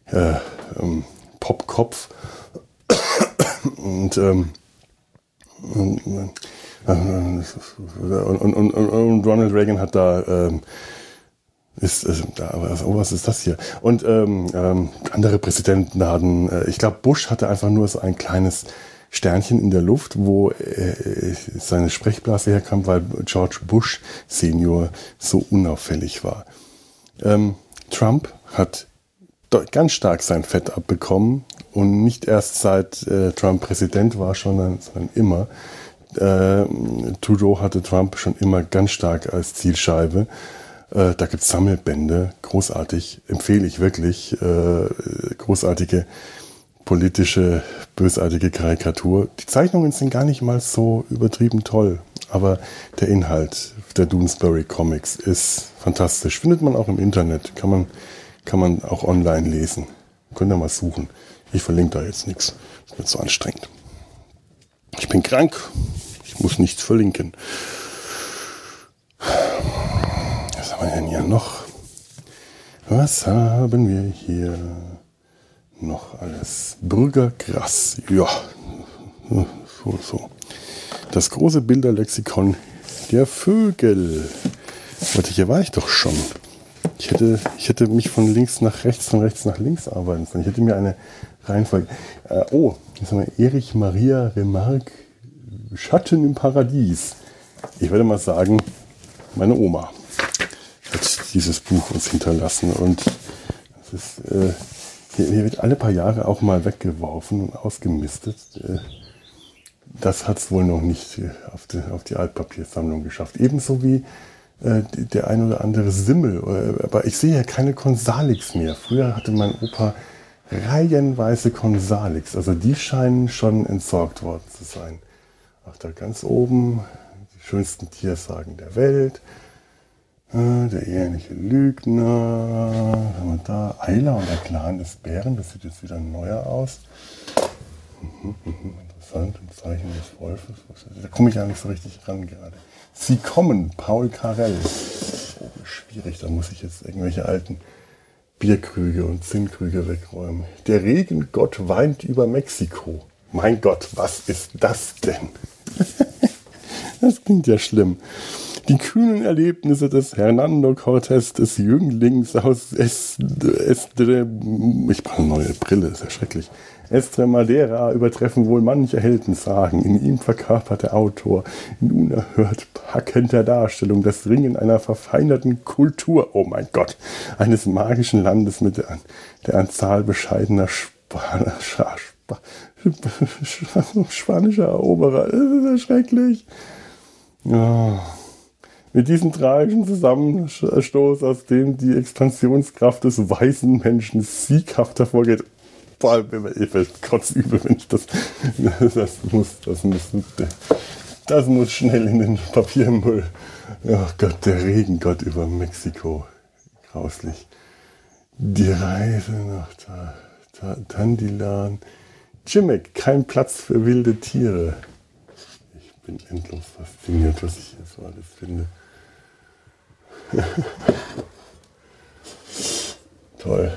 Popkopf. Und Ronald Reagan hat da was ist das hier? Und andere Präsidenten hatten, ich glaube Bush hatte einfach nur so ein kleines Sternchen in der Luft, wo seine Sprechblase herkam, weil George Bush Senior so unauffällig war. Trump hat ganz stark sein Fett abbekommen und nicht erst seit Trump Präsident war, sondern immer. Trudeau hatte Trump schon immer ganz stark als Zielscheibe. Da gibt es Sammelbände, großartig, empfehle ich wirklich, großartige politische, bösartige Karikatur. Die Zeichnungen sind gar nicht mal so übertrieben toll, aber der Inhalt der Doonesbury Comics ist fantastisch. Findet man auch im Internet, kann man auch online lesen. Könnt ihr mal suchen. Ich verlinke da jetzt nichts, das wird so anstrengend. Ich bin krank, ich muss nichts verlinken. Was haben wir denn hier noch? Was haben wir hier noch alles? Bürgergras. Ja, so. Das große Bilderlexikon der Vögel. Warte, hier war ich doch schon. Ich hätte mich von links nach rechts, von rechts nach links arbeiten sollen. Ich hätte mir eine Reihenfolge. Jetzt haben wir Erich Maria Remarque, Schatten im Paradies. Ich würde mal sagen, meine Oma hat dieses Buch uns hinterlassen. Und das ist, hier wird alle paar Jahre auch mal weggeworfen und ausgemistet. Das hat es wohl noch nicht auf die Altpapiersammlung geschafft. Ebenso wie der ein oder andere Simmel. Aber ich sehe ja keine Consalix mehr. Früher hatte mein Opa reihenweise Consalix. Also die scheinen schon entsorgt worden zu sein. Ach, da ganz oben die schönsten Tiersagen der Welt. Der ehrliche Lügner. Was haben wir da? Ayla und der Clan des Bären. Das sieht jetzt wieder neuer aus. Interessant. Ein Zeichen des Wolfes. Da komme ich ja nicht so richtig ran gerade. Sie kommen. Paul Karel. Oh, schwierig. Da muss ich jetzt irgendwelche alten Bierkrüge und Zinnkrüge wegräumen. Der Regengott weint über Mexiko. Mein Gott, was ist das denn? Das klingt ja schlimm. Die kühnen Erlebnisse des Hernando Cortés, des Jünglings aus Estre, ich brauche eine neue Brille, ist ja schrecklich. Estre Madera übertreffen wohl manche Heldensagen. In ihm verkörpert der Autor in unerhört packender Darstellung das Ringen einer verfeinerten Kultur, oh mein Gott, eines magischen Landes mit der Anzahl bescheidener spanischer Eroberer. Das ist ja schrecklich. Ja. Mit diesem tragischen Zusammenstoß, aus dem die Expansionskraft des weißen Menschen sieghaft hervorgeht. Boah, ich werde kotzübel, wenn ich das muss schnell in den Papiermüll. Oh Gott, der Regengott über Mexiko. Grauslich. Die Reise nach Tandilan. Chimek, kein Platz für wilde Tiere. Ich bin endlos fasziniert, was ich hier so alles finde. Toll.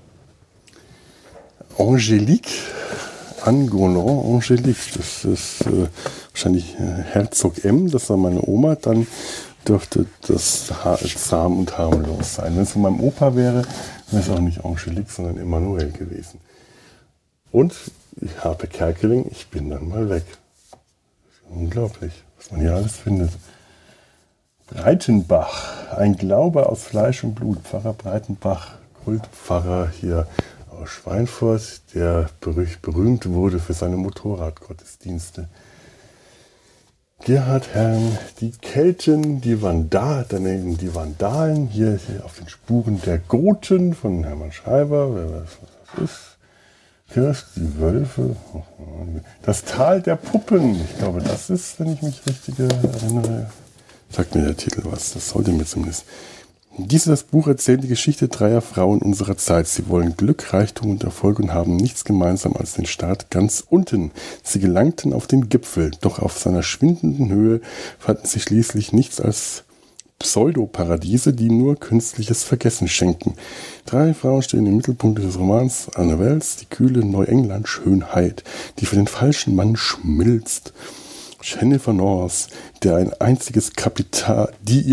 Angélique, Angolan, Angélique, das ist wahrscheinlich Herzog M, das war meine Oma, dann dürfte das zahm und harmlos sein. Wenn es von meinem Opa wäre, wäre es auch nicht Angélique, sondern Emanuel gewesen. Und ich habe Kerkeling, ich bin dann mal weg. Unglaublich, was man hier alles findet. Breitenbach, ein Glaube aus Fleisch und Blut. Pfarrer Breitenbach, Kultpfarrer hier aus Schweinfurt, der berühmt wurde für seine Motorradgottesdienste. Gerhard Herrn, die Kelten, die Vandalen, hier auf den Spuren der Goten von Hermann Schreiber, wer weiß, was das ist. Kirst, die Wölfe, das Tal der Puppen, ich glaube, das ist, wenn ich mich richtig erinnere, sagt mir der Titel was, das sollte mir zumindest. Dieses Buch erzählt die Geschichte dreier Frauen unserer Zeit. Sie wollen Glück, Reichtum und Erfolg und haben nichts gemeinsam als den Start ganz unten. Sie gelangten auf den Gipfel, doch auf seiner schwindenden Höhe fanden sie schließlich nichts als Pseudoparadiese, die nur künstliches Vergessen schenken. Drei Frauen stehen im Mittelpunkt des Romans. Anne Wells, die kühle Neuengland-Schönheit, die für den falschen Mann schmilzt. Jennifer North, die ihr einziges Kapital,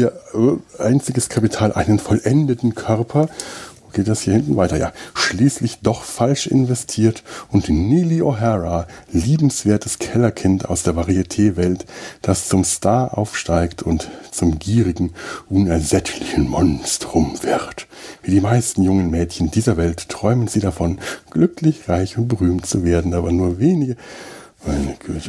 einen vollendeten Körper, wo geht das hier hinten weiter? Ja, schließlich doch falsch investiert, und Neely O'Hara, liebenswertes Kellerkind aus der Varieté-Welt, das zum Star aufsteigt und zum gierigen, unersättlichen Monstrum wird. Wie die meisten jungen Mädchen dieser Welt träumen sie davon, glücklich, reich und berühmt zu werden, aber nur wenige, meine Güte.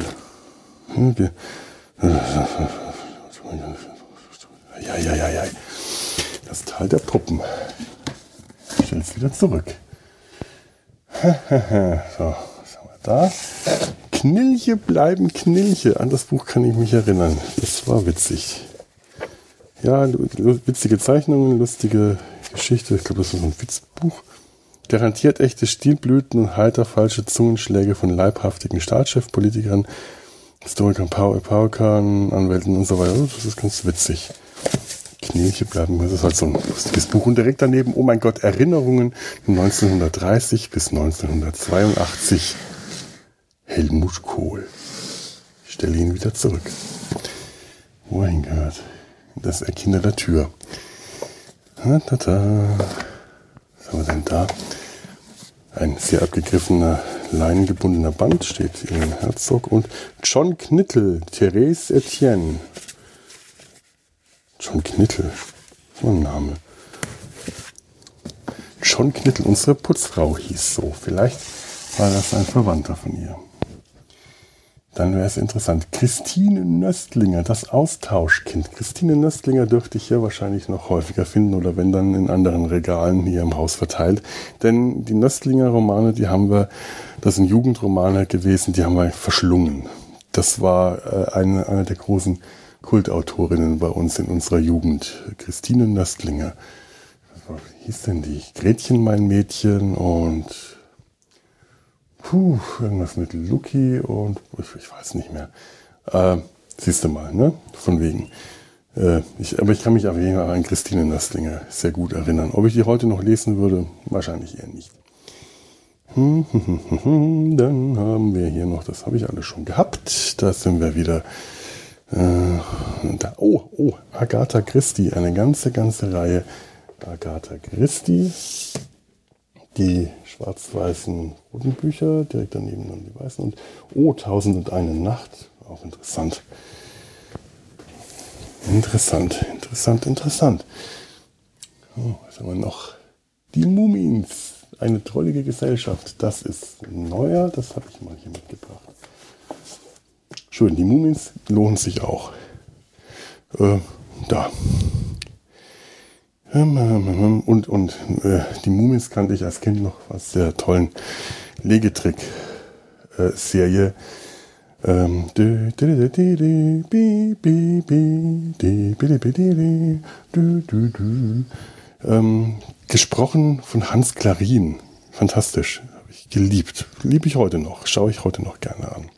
Ja. Das Tal der Puppen. Ich stelle es wieder zurück. So, was haben wir da? Knilche bleiben Knilche. An das Buch kann ich mich erinnern. Das war witzig. Ja, witzige Zeichnungen, lustige Geschichte. Ich glaube, das ist ein Witzbuch. Garantiert echte Stilblüten und heiter falsche Zungenschläge von leibhaftigen Staatschefpolitikern, Historikern, Paukern, Anwälten und so weiter. Das ist ganz witzig. Knilche bleiben, das ist halt so ein lustiges Buch. Und direkt daneben, oh mein Gott, Erinnerungen 1930 bis 1982. Helmut Kohl. Ich stelle ihn wieder zurück. Wo er hingehört. Das Eck hinter der Tür. Was haben wir denn da? Ein sehr abgegriffener, leinengebundener Band steht in Herzog und John Knittel, Therese Etienne. John Knittel, so ein Name. John Knittel, unsere Putzfrau hieß so. Vielleicht war das ein Verwandter von ihr. Dann wäre es interessant. Christine Nöstlinger, das Austauschkind. Christine Nöstlinger dürfte ich hier wahrscheinlich noch häufiger finden oder wenn dann in anderen Regalen hier im Haus verteilt. Denn die Nöstlinger Romane, das sind Jugendromane gewesen, die haben wir verschlungen. Das war einer der großen Kultautorinnen bei uns in unserer Jugend. Christine Nöstlinger. Wie hieß denn die? Gretchen, mein Mädchen und irgendwas mit Lucky und ich weiß nicht mehr. Siehst du mal, ne? Von wegen. Aber ich kann mich auf jeden Fall an Christine Nöstlinger sehr gut erinnern. Ob ich die heute noch lesen würde? Wahrscheinlich eher nicht. Dann haben wir hier noch, das habe ich alles schon gehabt. Da sind wir wieder. Agatha Christie, eine ganze Reihe Agatha Christie. Die schwarz-weißen roten Bücher, direkt daneben dann die weißen. Und 1001 Nacht, auch interessant. Interessant. Was haben wir noch? Die Mumins, eine trollige Gesellschaft. Das ist neuer, das habe ich mal hier mitgebracht. Schön, die Mumins lohnen sich auch. Da. Und die Mumins kannte ich als Kind noch aus der tollen Legetrick-Serie. Gesprochen von Hans Klarin. Fantastisch. Habe ich geliebt. Liebe ich heute noch. Schaue ich heute noch gerne an.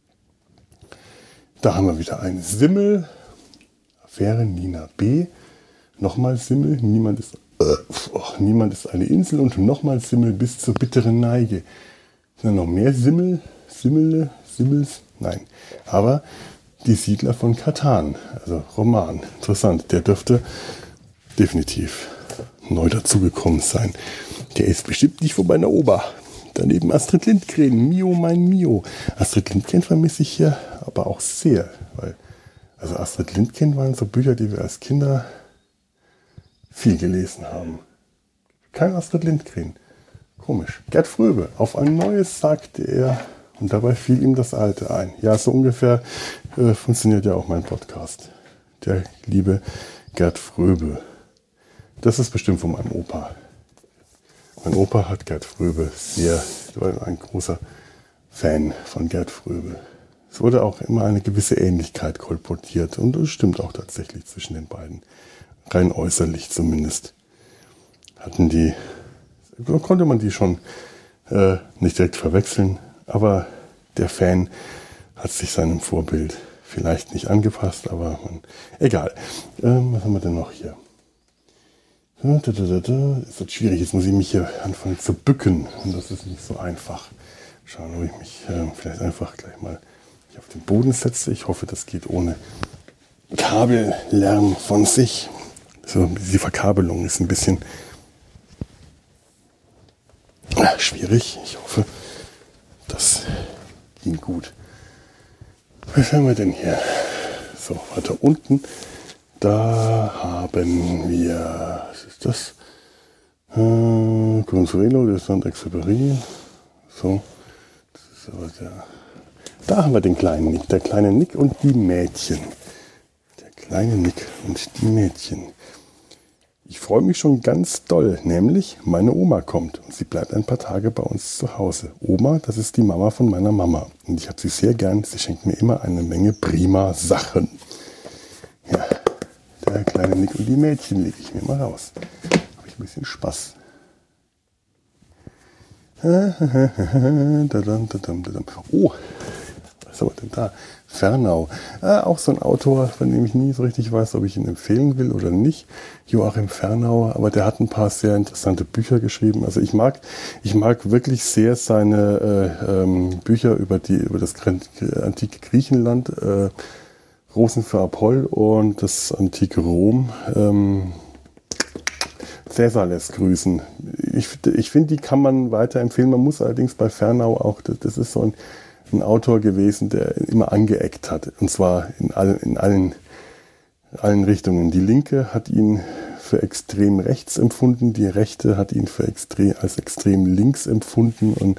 Da haben wir wieder einen Simmel. Affäre Nina B. Nochmal Simmel. Niemand ist eine Insel. Und nochmal Simmel bis zur bitteren Neige. Sind da noch mehr Simmels? Nein. Aber die Siedler von Catan. Also Roman. Interessant. Der dürfte definitiv neu dazugekommen sein. Der ist bestimmt nicht von meiner Ober. Daneben Astrid Lindgren, Mio, mein Mio. Astrid Lindgren vermisse ich hier aber auch sehr. Also Astrid Lindgren waren so Bücher, die wir als Kinder viel gelesen haben. Kein Astrid Lindgren. Komisch. Gerd Fröbe. Auf ein neues sagte er, und dabei fiel ihm das Alte ein. Ja, so ungefähr funktioniert ja auch mein Podcast. Der liebe Gerd Fröbe. Das ist bestimmt von meinem Opa. Mein Opa hat Gerd Fröbe war ein großer Fan von Gerd Fröbe. Es wurde auch immer eine gewisse Ähnlichkeit kolportiert und es stimmt auch tatsächlich zwischen den beiden. Rein äußerlich zumindest. Konnte man die schon nicht direkt verwechseln, aber der Fan hat sich seinem Vorbild vielleicht nicht angepasst, aber egal. Was haben wir denn noch hier? Es wird schwierig, jetzt muss ich mich hier anfangen zu bücken und das ist nicht so einfach. Schauen, ob ich mich vielleicht einfach gleich mal hier auf den Boden setze. Ich hoffe, das geht ohne Kabellärm von sich. So, die Verkabelung ist ein bisschen schwierig. Ich hoffe, das ging gut. Was haben wir denn hier? So, weiter unten. Da haben wir, was ist das? Consuelo de Saint-Exupéry. So, das ist aber da haben wir den kleinen Nick. Der kleine Nick und die Mädchen. Der kleine Nick und die Mädchen. Ich freue mich schon ganz doll, nämlich meine Oma kommt und sie bleibt ein paar Tage bei uns zu Hause. Oma, das ist die Mama von meiner Mama und ich habe sie sehr gern. Sie schenkt mir immer eine Menge prima Sachen. Ja. Der kleine Nick und die Mädchen lege ich mir mal raus. Habe ich ein bisschen Spaß. Oh, was haben wir denn da? Fernau. Auch so ein Autor, von dem ich nie so richtig weiß, ob ich ihn empfehlen will oder nicht. Joachim Fernau, aber der hat ein paar sehr interessante Bücher geschrieben. Also ich mag wirklich sehr seine Bücher über das antike Griechenland, Rosen für Apoll und das antike Rom. Cäsar lässt grüßen. Ich finde, die kann man weiterempfehlen. Man muss allerdings bei Fernau auch, das ist so ein Autor gewesen, der immer angeeckt hat. Und zwar in allen Richtungen. Die Linke hat ihn für extrem rechts empfunden, die Rechte hat ihn als extrem links empfunden und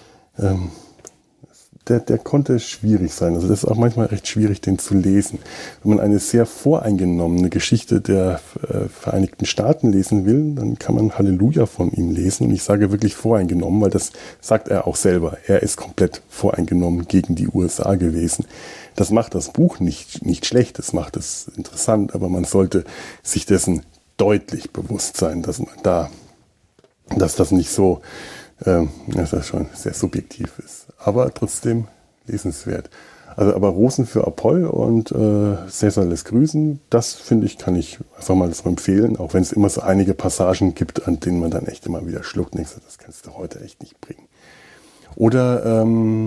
der konnte schwierig sein. Also das ist auch manchmal recht schwierig, den zu lesen. Wenn man eine sehr voreingenommene Geschichte der Vereinigten Staaten lesen will, dann kann man Halleluja von ihm lesen. Und ich sage wirklich voreingenommen, weil das sagt er auch selber. Er ist komplett voreingenommen gegen die USA gewesen. Das macht das Buch nicht schlecht, das macht es interessant, aber man sollte sich dessen deutlich bewusst sein, dass das nicht so, dass das schon sehr subjektiv ist, aber trotzdem lesenswert. Also, aber Rosen für Apoll und Cäsar lässt grüßen, das finde ich, kann ich einfach mal so empfehlen, auch wenn es immer so einige Passagen gibt, an denen man dann echt immer wieder schluckt und denkt, das kannst du heute echt nicht bringen. Oder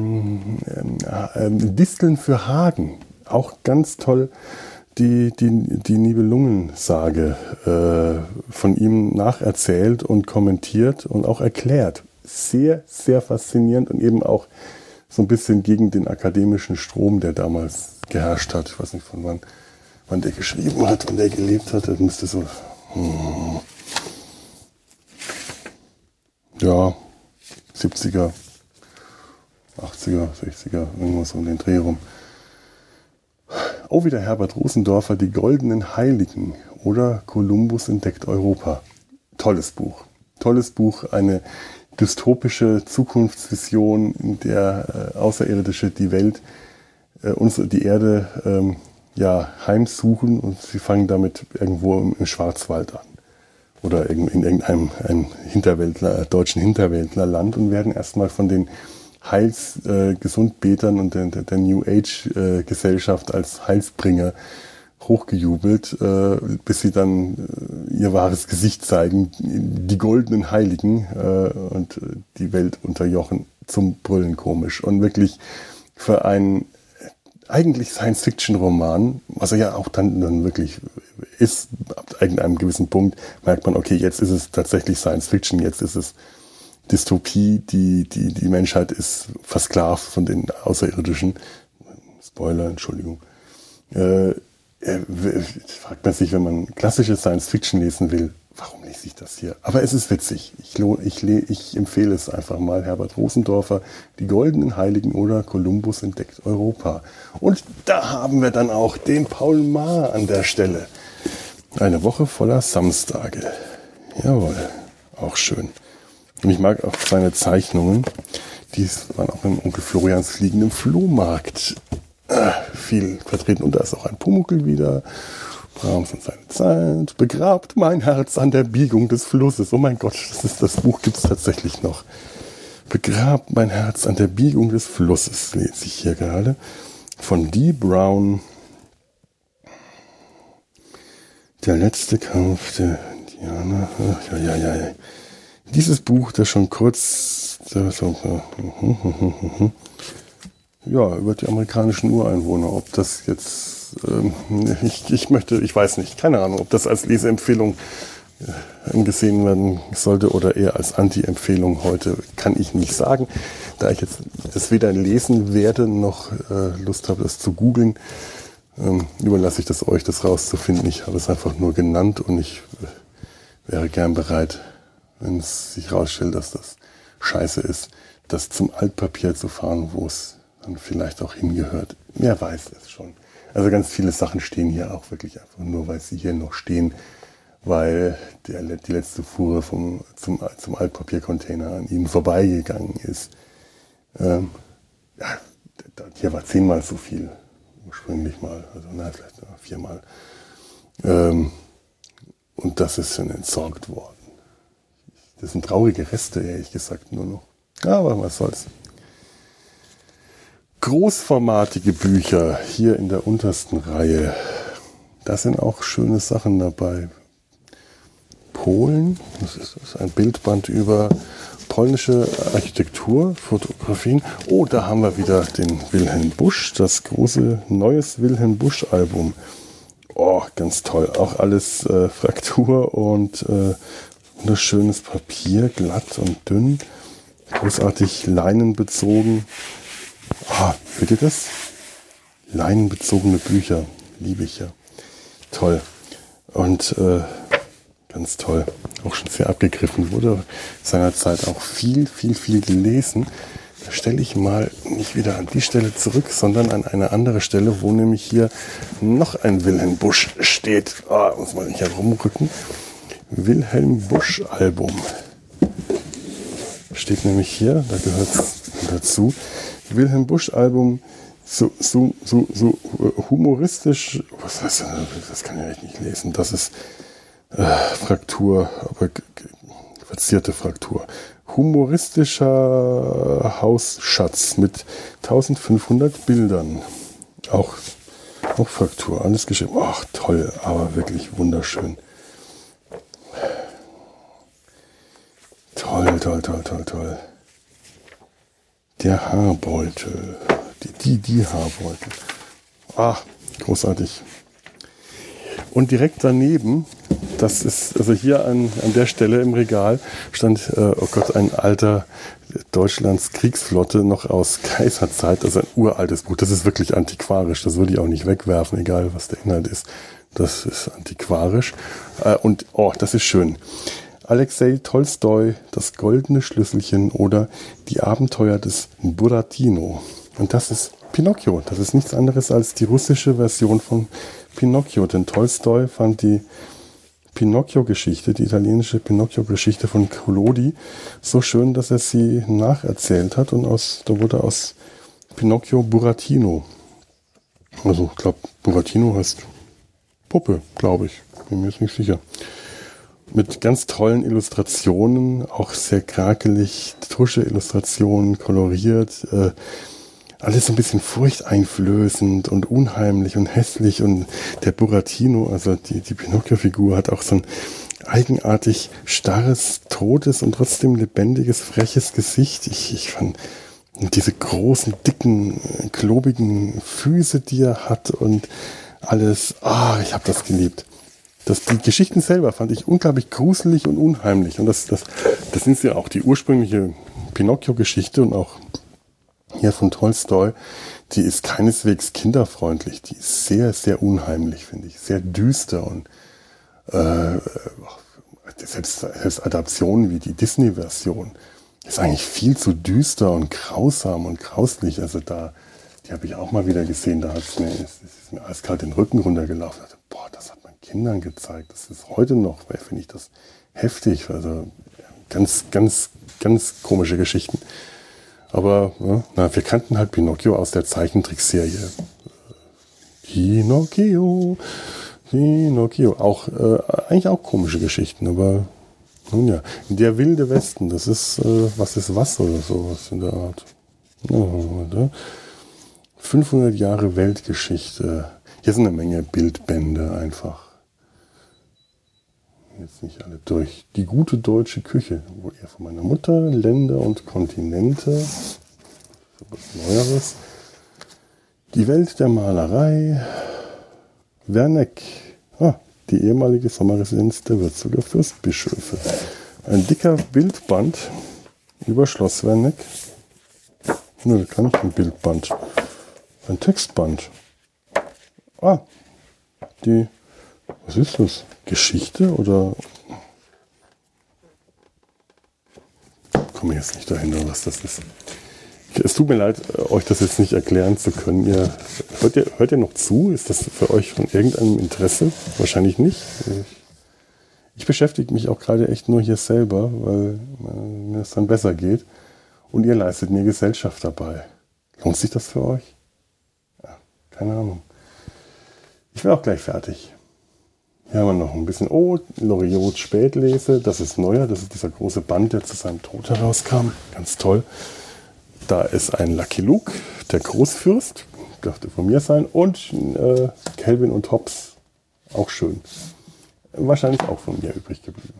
Disteln für Hagen, auch ganz toll, die Nibelungensage von ihm nacherzählt und kommentiert und auch erklärt. Sehr, sehr faszinierend und eben auch so ein bisschen gegen den akademischen Strom, der damals geherrscht hat. Ich weiß nicht, von wann der geschrieben hat, wann der gelebt hat. Das müsste so, ja, 70er, 80er, 60er, irgendwas um den Dreh rum. Auch wieder Herbert Rosendorfer, Die goldenen Heiligen oder Kolumbus entdeckt Europa. Tolles Buch. Tolles Buch, eine dystopische Zukunftsvision, in der Außerirdische die Welt, die Erde heimsuchen und sie fangen damit irgendwo im Schwarzwald an. Oder in irgendeinem deutschen Hinterwäldlerland und werden erstmal von den Gesundbetern und der New Age Gesellschaft als Heilsbringer hochgejubelt, bis sie dann ihr wahres Gesicht zeigen, die goldenen Heiligen und die Welt unterjochen, zum Brüllen komisch. Und wirklich für einen eigentlich Science-Fiction-Roman, was er ja auch dann wirklich ist, ab irgendeinem gewissen Punkt merkt man, okay, jetzt ist es tatsächlich Science-Fiction, jetzt ist es Dystopie, die Menschheit ist versklavt von den Außerirdischen. Spoiler, Entschuldigung. Fragt man sich, wenn man klassische Science-Fiction lesen will, warum lese ich das hier? Aber es ist witzig. Ich empfehle es einfach mal. Herbert Rosendorfer, Die goldenen Heiligen oder Kolumbus entdeckt Europa. Und da haben wir dann auch den Paul Maar an der Stelle. Eine Woche voller Samstage. Jawohl, auch schön. Und ich mag auch seine Zeichnungen. Die waren auch im Onkel Florians fliegenden Flohmarkt viel vertreten. Und da ist auch ein Pumuckl wieder. Brahms und seine Zeit. Begrabt mein Herz an der Biegung des Flusses. Oh mein Gott, das Buch gibt es tatsächlich noch. Begrabt mein Herz an der Biegung des Flusses, lese ich hier gerade. Von Dee Brown. Der letzte Kampf der Diana. Ja. Dieses Buch, das schon kurz über die amerikanischen Ureinwohner, ob das jetzt ich weiß nicht, keine Ahnung, ob das als Leseempfehlung gesehen werden sollte oder eher als Anti-Empfehlung heute, kann ich nicht sagen. Da ich jetzt das weder lesen werde, noch Lust habe, das zu googeln, überlasse ich das euch, das rauszufinden. Ich habe es einfach nur genannt und ich wäre gern bereit, wenn es sich rausstellt, dass das scheiße ist, das zum Altpapier zu fahren, wo es dann vielleicht auch hingehört. Wer weiß es schon. Also ganz viele Sachen stehen hier auch wirklich einfach nur, weil sie hier noch stehen, weil die letzte Fuhre zum Altpapiercontainer an ihnen vorbeigegangen ist. Hier war 10-mal so viel ursprünglich mal, also vielleicht 4-mal. Und das ist dann entsorgt worden. Das sind traurige Reste, ehrlich gesagt, nur noch. Aber was soll's. Großformatige Bücher hier in der untersten Reihe. Da sind auch schöne Sachen dabei. Polen, das ist ein Bildband über polnische Architektur, Fotografien. Oh, da haben wir wieder den Wilhelm Busch, das große neues Wilhelm Busch Album. Oh, ganz toll. Auch alles Fraktur und wunderschönes Papier, glatt und dünn. Großartig leinenbezogen. Ah, hört ihr das? Leinenbezogene Bücher. Liebe ich ja. Toll. Und ganz toll. Auch schon sehr abgegriffen. Wurde seinerzeit auch viel gelesen. Da stelle ich mal nicht wieder an die Stelle zurück, sondern an eine andere Stelle, wo nämlich hier noch ein Wilhelm Busch steht. Muss man nicht herumrücken. Wilhelm Busch Album. Steht nämlich hier, da gehört es dazu. Wilhelm Busch Album so humoristisch, was heißt das kann ich eigentlich nicht lesen, das ist Fraktur, aber verzierte Fraktur. Humoristischer Hausschatz mit 1500 Bildern. Auch Fraktur, alles geschrieben. Ach, toll, aber wirklich wunderschön. Toll. Der Haarbeutel. Die Haarbeutel. Ach, großartig. Und direkt daneben, das ist, also hier an der Stelle im Regal stand, oh Gott, ein alter Deutschlands Kriegsflotte noch aus Kaiserzeit, also ein uraltes Buch. Das ist wirklich antiquarisch, das würde ich auch nicht wegwerfen, egal was der Inhalt ist. Das ist antiquarisch. Und, oh, das ist schön. Alexei Tolstoi, Das goldene Schlüsselchen oder Die Abenteuer des Buratino. Und das ist Pinocchio. Das ist nichts anderes als die russische Version von Pinocchio. Denn Tolstoi fand die Pinocchio-Geschichte, die italienische Pinocchio-Geschichte von Collodi, so schön, dass er sie nacherzählt hat. Und da wurde aus Pinocchio Buratino. Also, ich glaube, Buratino heißt Puppe, glaube ich. Bin mir jetzt nicht sicher. Mit ganz tollen Illustrationen, auch sehr krakelig, Tusche-Illustrationen, koloriert, alles so ein bisschen furchteinflößend und unheimlich und hässlich. Und der Buratino, also die Pinocchio-Figur, hat auch so ein eigenartig starres, totes und trotzdem lebendiges, freches Gesicht. Ich fand diese großen, dicken, klobigen Füße, die er hat und alles, ich habe das geliebt. Die Geschichten selber fand ich unglaublich gruselig und unheimlich. Und das sind ja auch die ursprüngliche Pinocchio-Geschichte und auch hier von Tolstoi, die ist keineswegs kinderfreundlich. Die ist sehr, sehr unheimlich, finde ich. Sehr düster und selbst Adaptionen wie die Disney-Version ist eigentlich viel zu düster und grausam und grauslich. Also die habe ich auch mal wieder gesehen. Da ist mir eiskalt den Rücken runtergelaufen. Ich dachte, boah, das hat man Kindern gezeigt. Das ist heute noch, finde ich das heftig. Also ganz, ganz, ganz komische Geschichten. Aber wir kannten halt Pinocchio aus der Zeichentrickserie. Pinocchio. Auch, eigentlich auch komische Geschichten, aber nun ja. Der wilde Westen, das ist, was ist was oder sowas in der Art. Ja, 500 Jahre Weltgeschichte. Hier sind eine Menge Bildbände einfach. Jetzt nicht alle durch. Die gute deutsche Küche, wo eher von meiner Mutter, Länder und Kontinente. So was Neueres. Die Welt der Malerei. Werneck. Die ehemalige Sommerresidenz der Würzburger Fürstbischöfe. Ein dicker Bildband über Schloss Werneck. Nö, kann nicht ein Bildband. Ein Textband. Was ist das? Geschichte oder? Komme ich jetzt nicht dahinter, was das ist. Es tut mir leid, euch das jetzt nicht erklären zu können. Hört ihr noch zu? Ist das für euch von irgendeinem Interesse? Wahrscheinlich nicht. Ich beschäftige mich auch gerade echt nur hier selber, weil mir es dann besser geht. Und ihr leistet mir Gesellschaft dabei. Lohnt sich das für euch? Ja, keine Ahnung. Ich bin auch gleich fertig. Hier haben wir noch ein bisschen Loriot Spätlese. Das ist neuer. Das ist dieser große Band, der zu seinem Tod herauskam. Ganz toll. Da ist ein Lucky Luke, der Großfürst. Dürfte von mir sein. Und Calvin und Hobbes. Auch schön. Wahrscheinlich auch von mir übrig geblieben.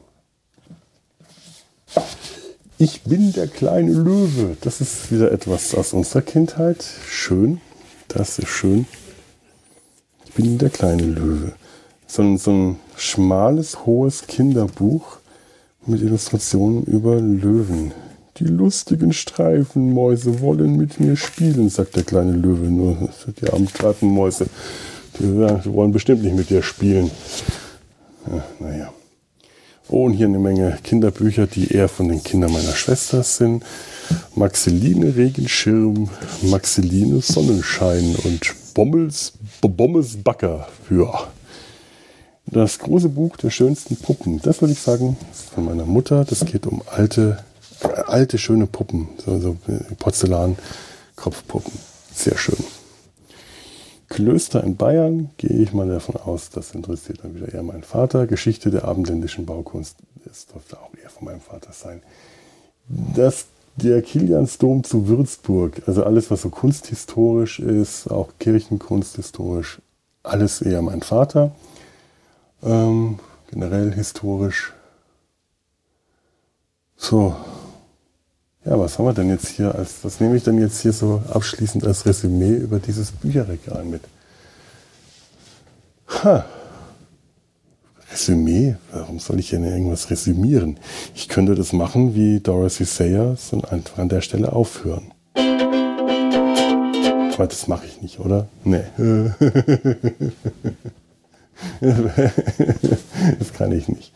Ich bin der kleine Löwe. Das ist wieder etwas aus unserer Kindheit. Schön. Das ist schön. Ich bin der kleine Löwe. So ein schmales, hohes Kinderbuch mit Illustrationen über Löwen. Die lustigen Streifenmäuse wollen mit mir spielen, sagt der kleine Löwe. Nur die armen Streifenmäuse, die wollen bestimmt nicht mit dir spielen. Ja, naja. Und hier eine Menge Kinderbücher, die eher von den Kindern meiner Schwester sind. Maxeline Regenschirm, Maxeline Sonnenschein und Bommes Backer. Ja. Das große Buch der schönsten Puppen. Das würde ich sagen, ist von meiner Mutter. Das geht um alte schöne Puppen. So Porzellan-Kopfpuppen. Sehr schön. Klöster in Bayern, gehe ich mal davon aus, das interessiert dann wieder eher meinen Vater. Geschichte der abendländischen Baukunst, das dürfte auch eher von meinem Vater sein. Der Kiliansdom zu Würzburg, also alles, was so kunsthistorisch ist, auch kirchenkunsthistorisch, alles eher mein Vater. Generell historisch. So. Ja, was haben wir denn jetzt hier was nehme ich denn jetzt hier so abschließend als Resümee über dieses Bücherregal mit? Resümee? Warum soll ich denn irgendwas resümieren? Ich könnte das machen wie Dorothy Sayers und einfach an der Stelle aufhören. Aber das mache ich nicht, oder? Nee. Das kann ich nicht.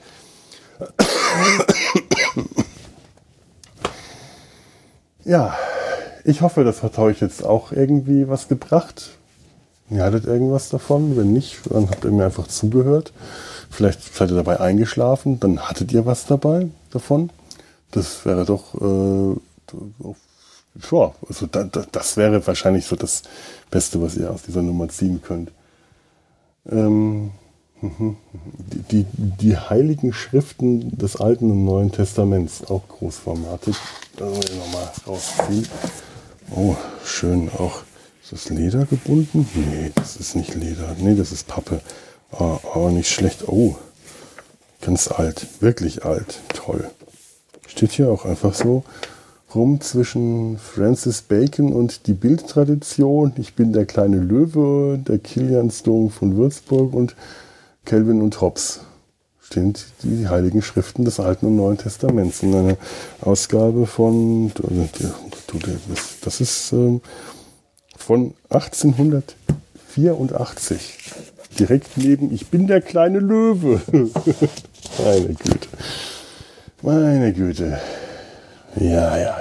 Ja, ich hoffe, das hat euch jetzt auch irgendwie was gebracht. Ihr hattet irgendwas davon. Wenn nicht, dann habt ihr mir einfach zugehört. Vielleicht seid ihr dabei eingeschlafen, dann hattet ihr was davon. Das wäre doch, also das wäre wahrscheinlich so das Beste, was ihr aus dieser Nummer ziehen könnt. Die heiligen Schriften des Alten und Neuen Testaments, auch großformatig. Da wollen wir nochmal rausziehen. Oh, schön auch. Ist das Leder gebunden? Nee, das ist nicht Leder. Nee, das ist Pappe. Aber nicht schlecht. Oh, ganz alt. Wirklich alt. Toll. Steht hier auch einfach so rum zwischen Francis Bacon und die Bildtradition. Ich bin der kleine Löwe, der Kiliansdom von Würzburg und Calvin und Hobbes. Stehen die heiligen Schriften des Alten und Neuen Testaments in einer Ausgabe von, das ist von 1884. Direkt neben Ich bin der kleine Löwe. Meine Güte. Meine Güte. Ja.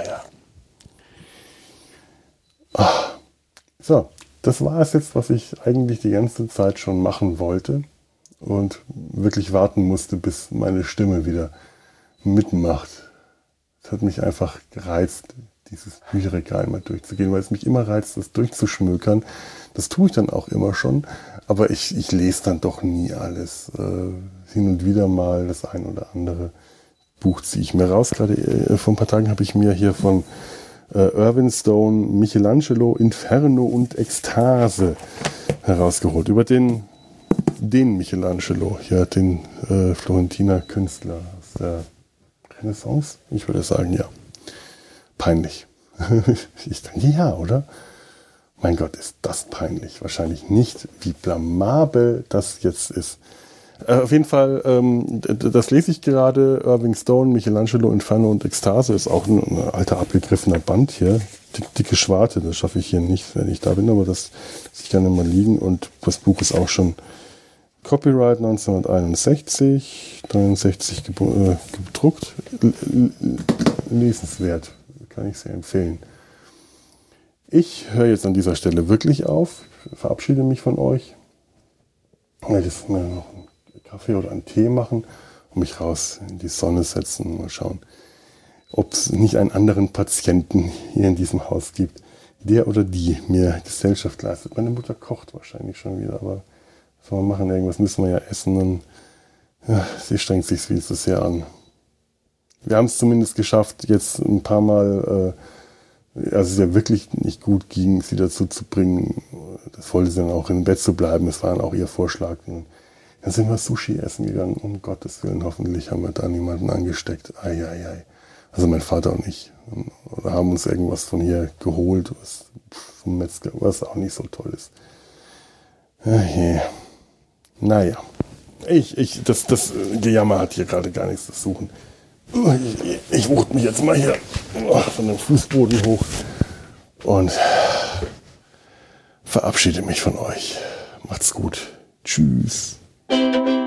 So, das war es jetzt, was ich eigentlich die ganze Zeit schon machen wollte und wirklich warten musste, bis meine Stimme wieder mitmacht. Es hat mich einfach gereizt, dieses Bücherregal mal durchzugehen, weil es mich immer reizt, das durchzuschmökern. Das tue ich dann auch immer schon, aber ich lese dann doch nie alles. Hin und wieder mal das ein oder andere Buch ziehe ich mir raus. Gerade vor ein paar Tagen habe ich mir hier von Irving Stone Michelangelo, Inferno und Ekstase herausgeholt. Über den Michelangelo, ja, den Florentiner Künstler aus der Renaissance. Ich würde sagen, ja. Peinlich. Ich denke, ja, oder? Mein Gott, ist das peinlich. Wahrscheinlich nicht, wie blamabel das jetzt ist. Auf jeden Fall, das lese ich gerade. Irving Stone, Michelangelo, Inferno und Ekstase ist auch ein alter abgegriffener Band hier. Dicke Schwarte, das schaffe ich hier nicht, wenn ich da bin, aber das lasse ich gerne mal liegen. Und das Buch ist auch schon Copyright 1961, 63 gedruckt. Lesenswert, kann ich sehr empfehlen. Ich höre jetzt an dieser Stelle wirklich auf, verabschiede mich von euch. Ich werde jetzt mal noch einen Kaffee oder einen Tee machen und mich raus in die Sonne setzen und mal schauen, ob es nicht einen anderen Patienten hier in diesem Haus gibt, der oder die mir Gesellschaft leistet. Meine Mutter kocht wahrscheinlich schon wieder, aber was soll man machen? Irgendwas müssen wir ja essen und ja, sie strengt sich viel zu sehr an. Wir haben es zumindest geschafft, jetzt ein paar Mal, als es ja wirklich nicht gut ging, sie dazu zu bringen, das wollte sie dann auch im Bett zu bleiben, es war dann auch ihr Vorschlag. Und dann sind wir Sushi essen gegangen, um Gottes Willen, hoffentlich haben wir da niemanden angesteckt. Ei. Also mein Vater und ich. Oder haben uns irgendwas von hier geholt, was vom Metzger, was auch nicht so toll ist. Okay. Naja. Das Gejammer hat hier gerade gar nichts zu suchen. Ich wucht mich jetzt mal hier von dem Fußboden hoch und verabschiede mich von euch. Macht's gut. Tschüss.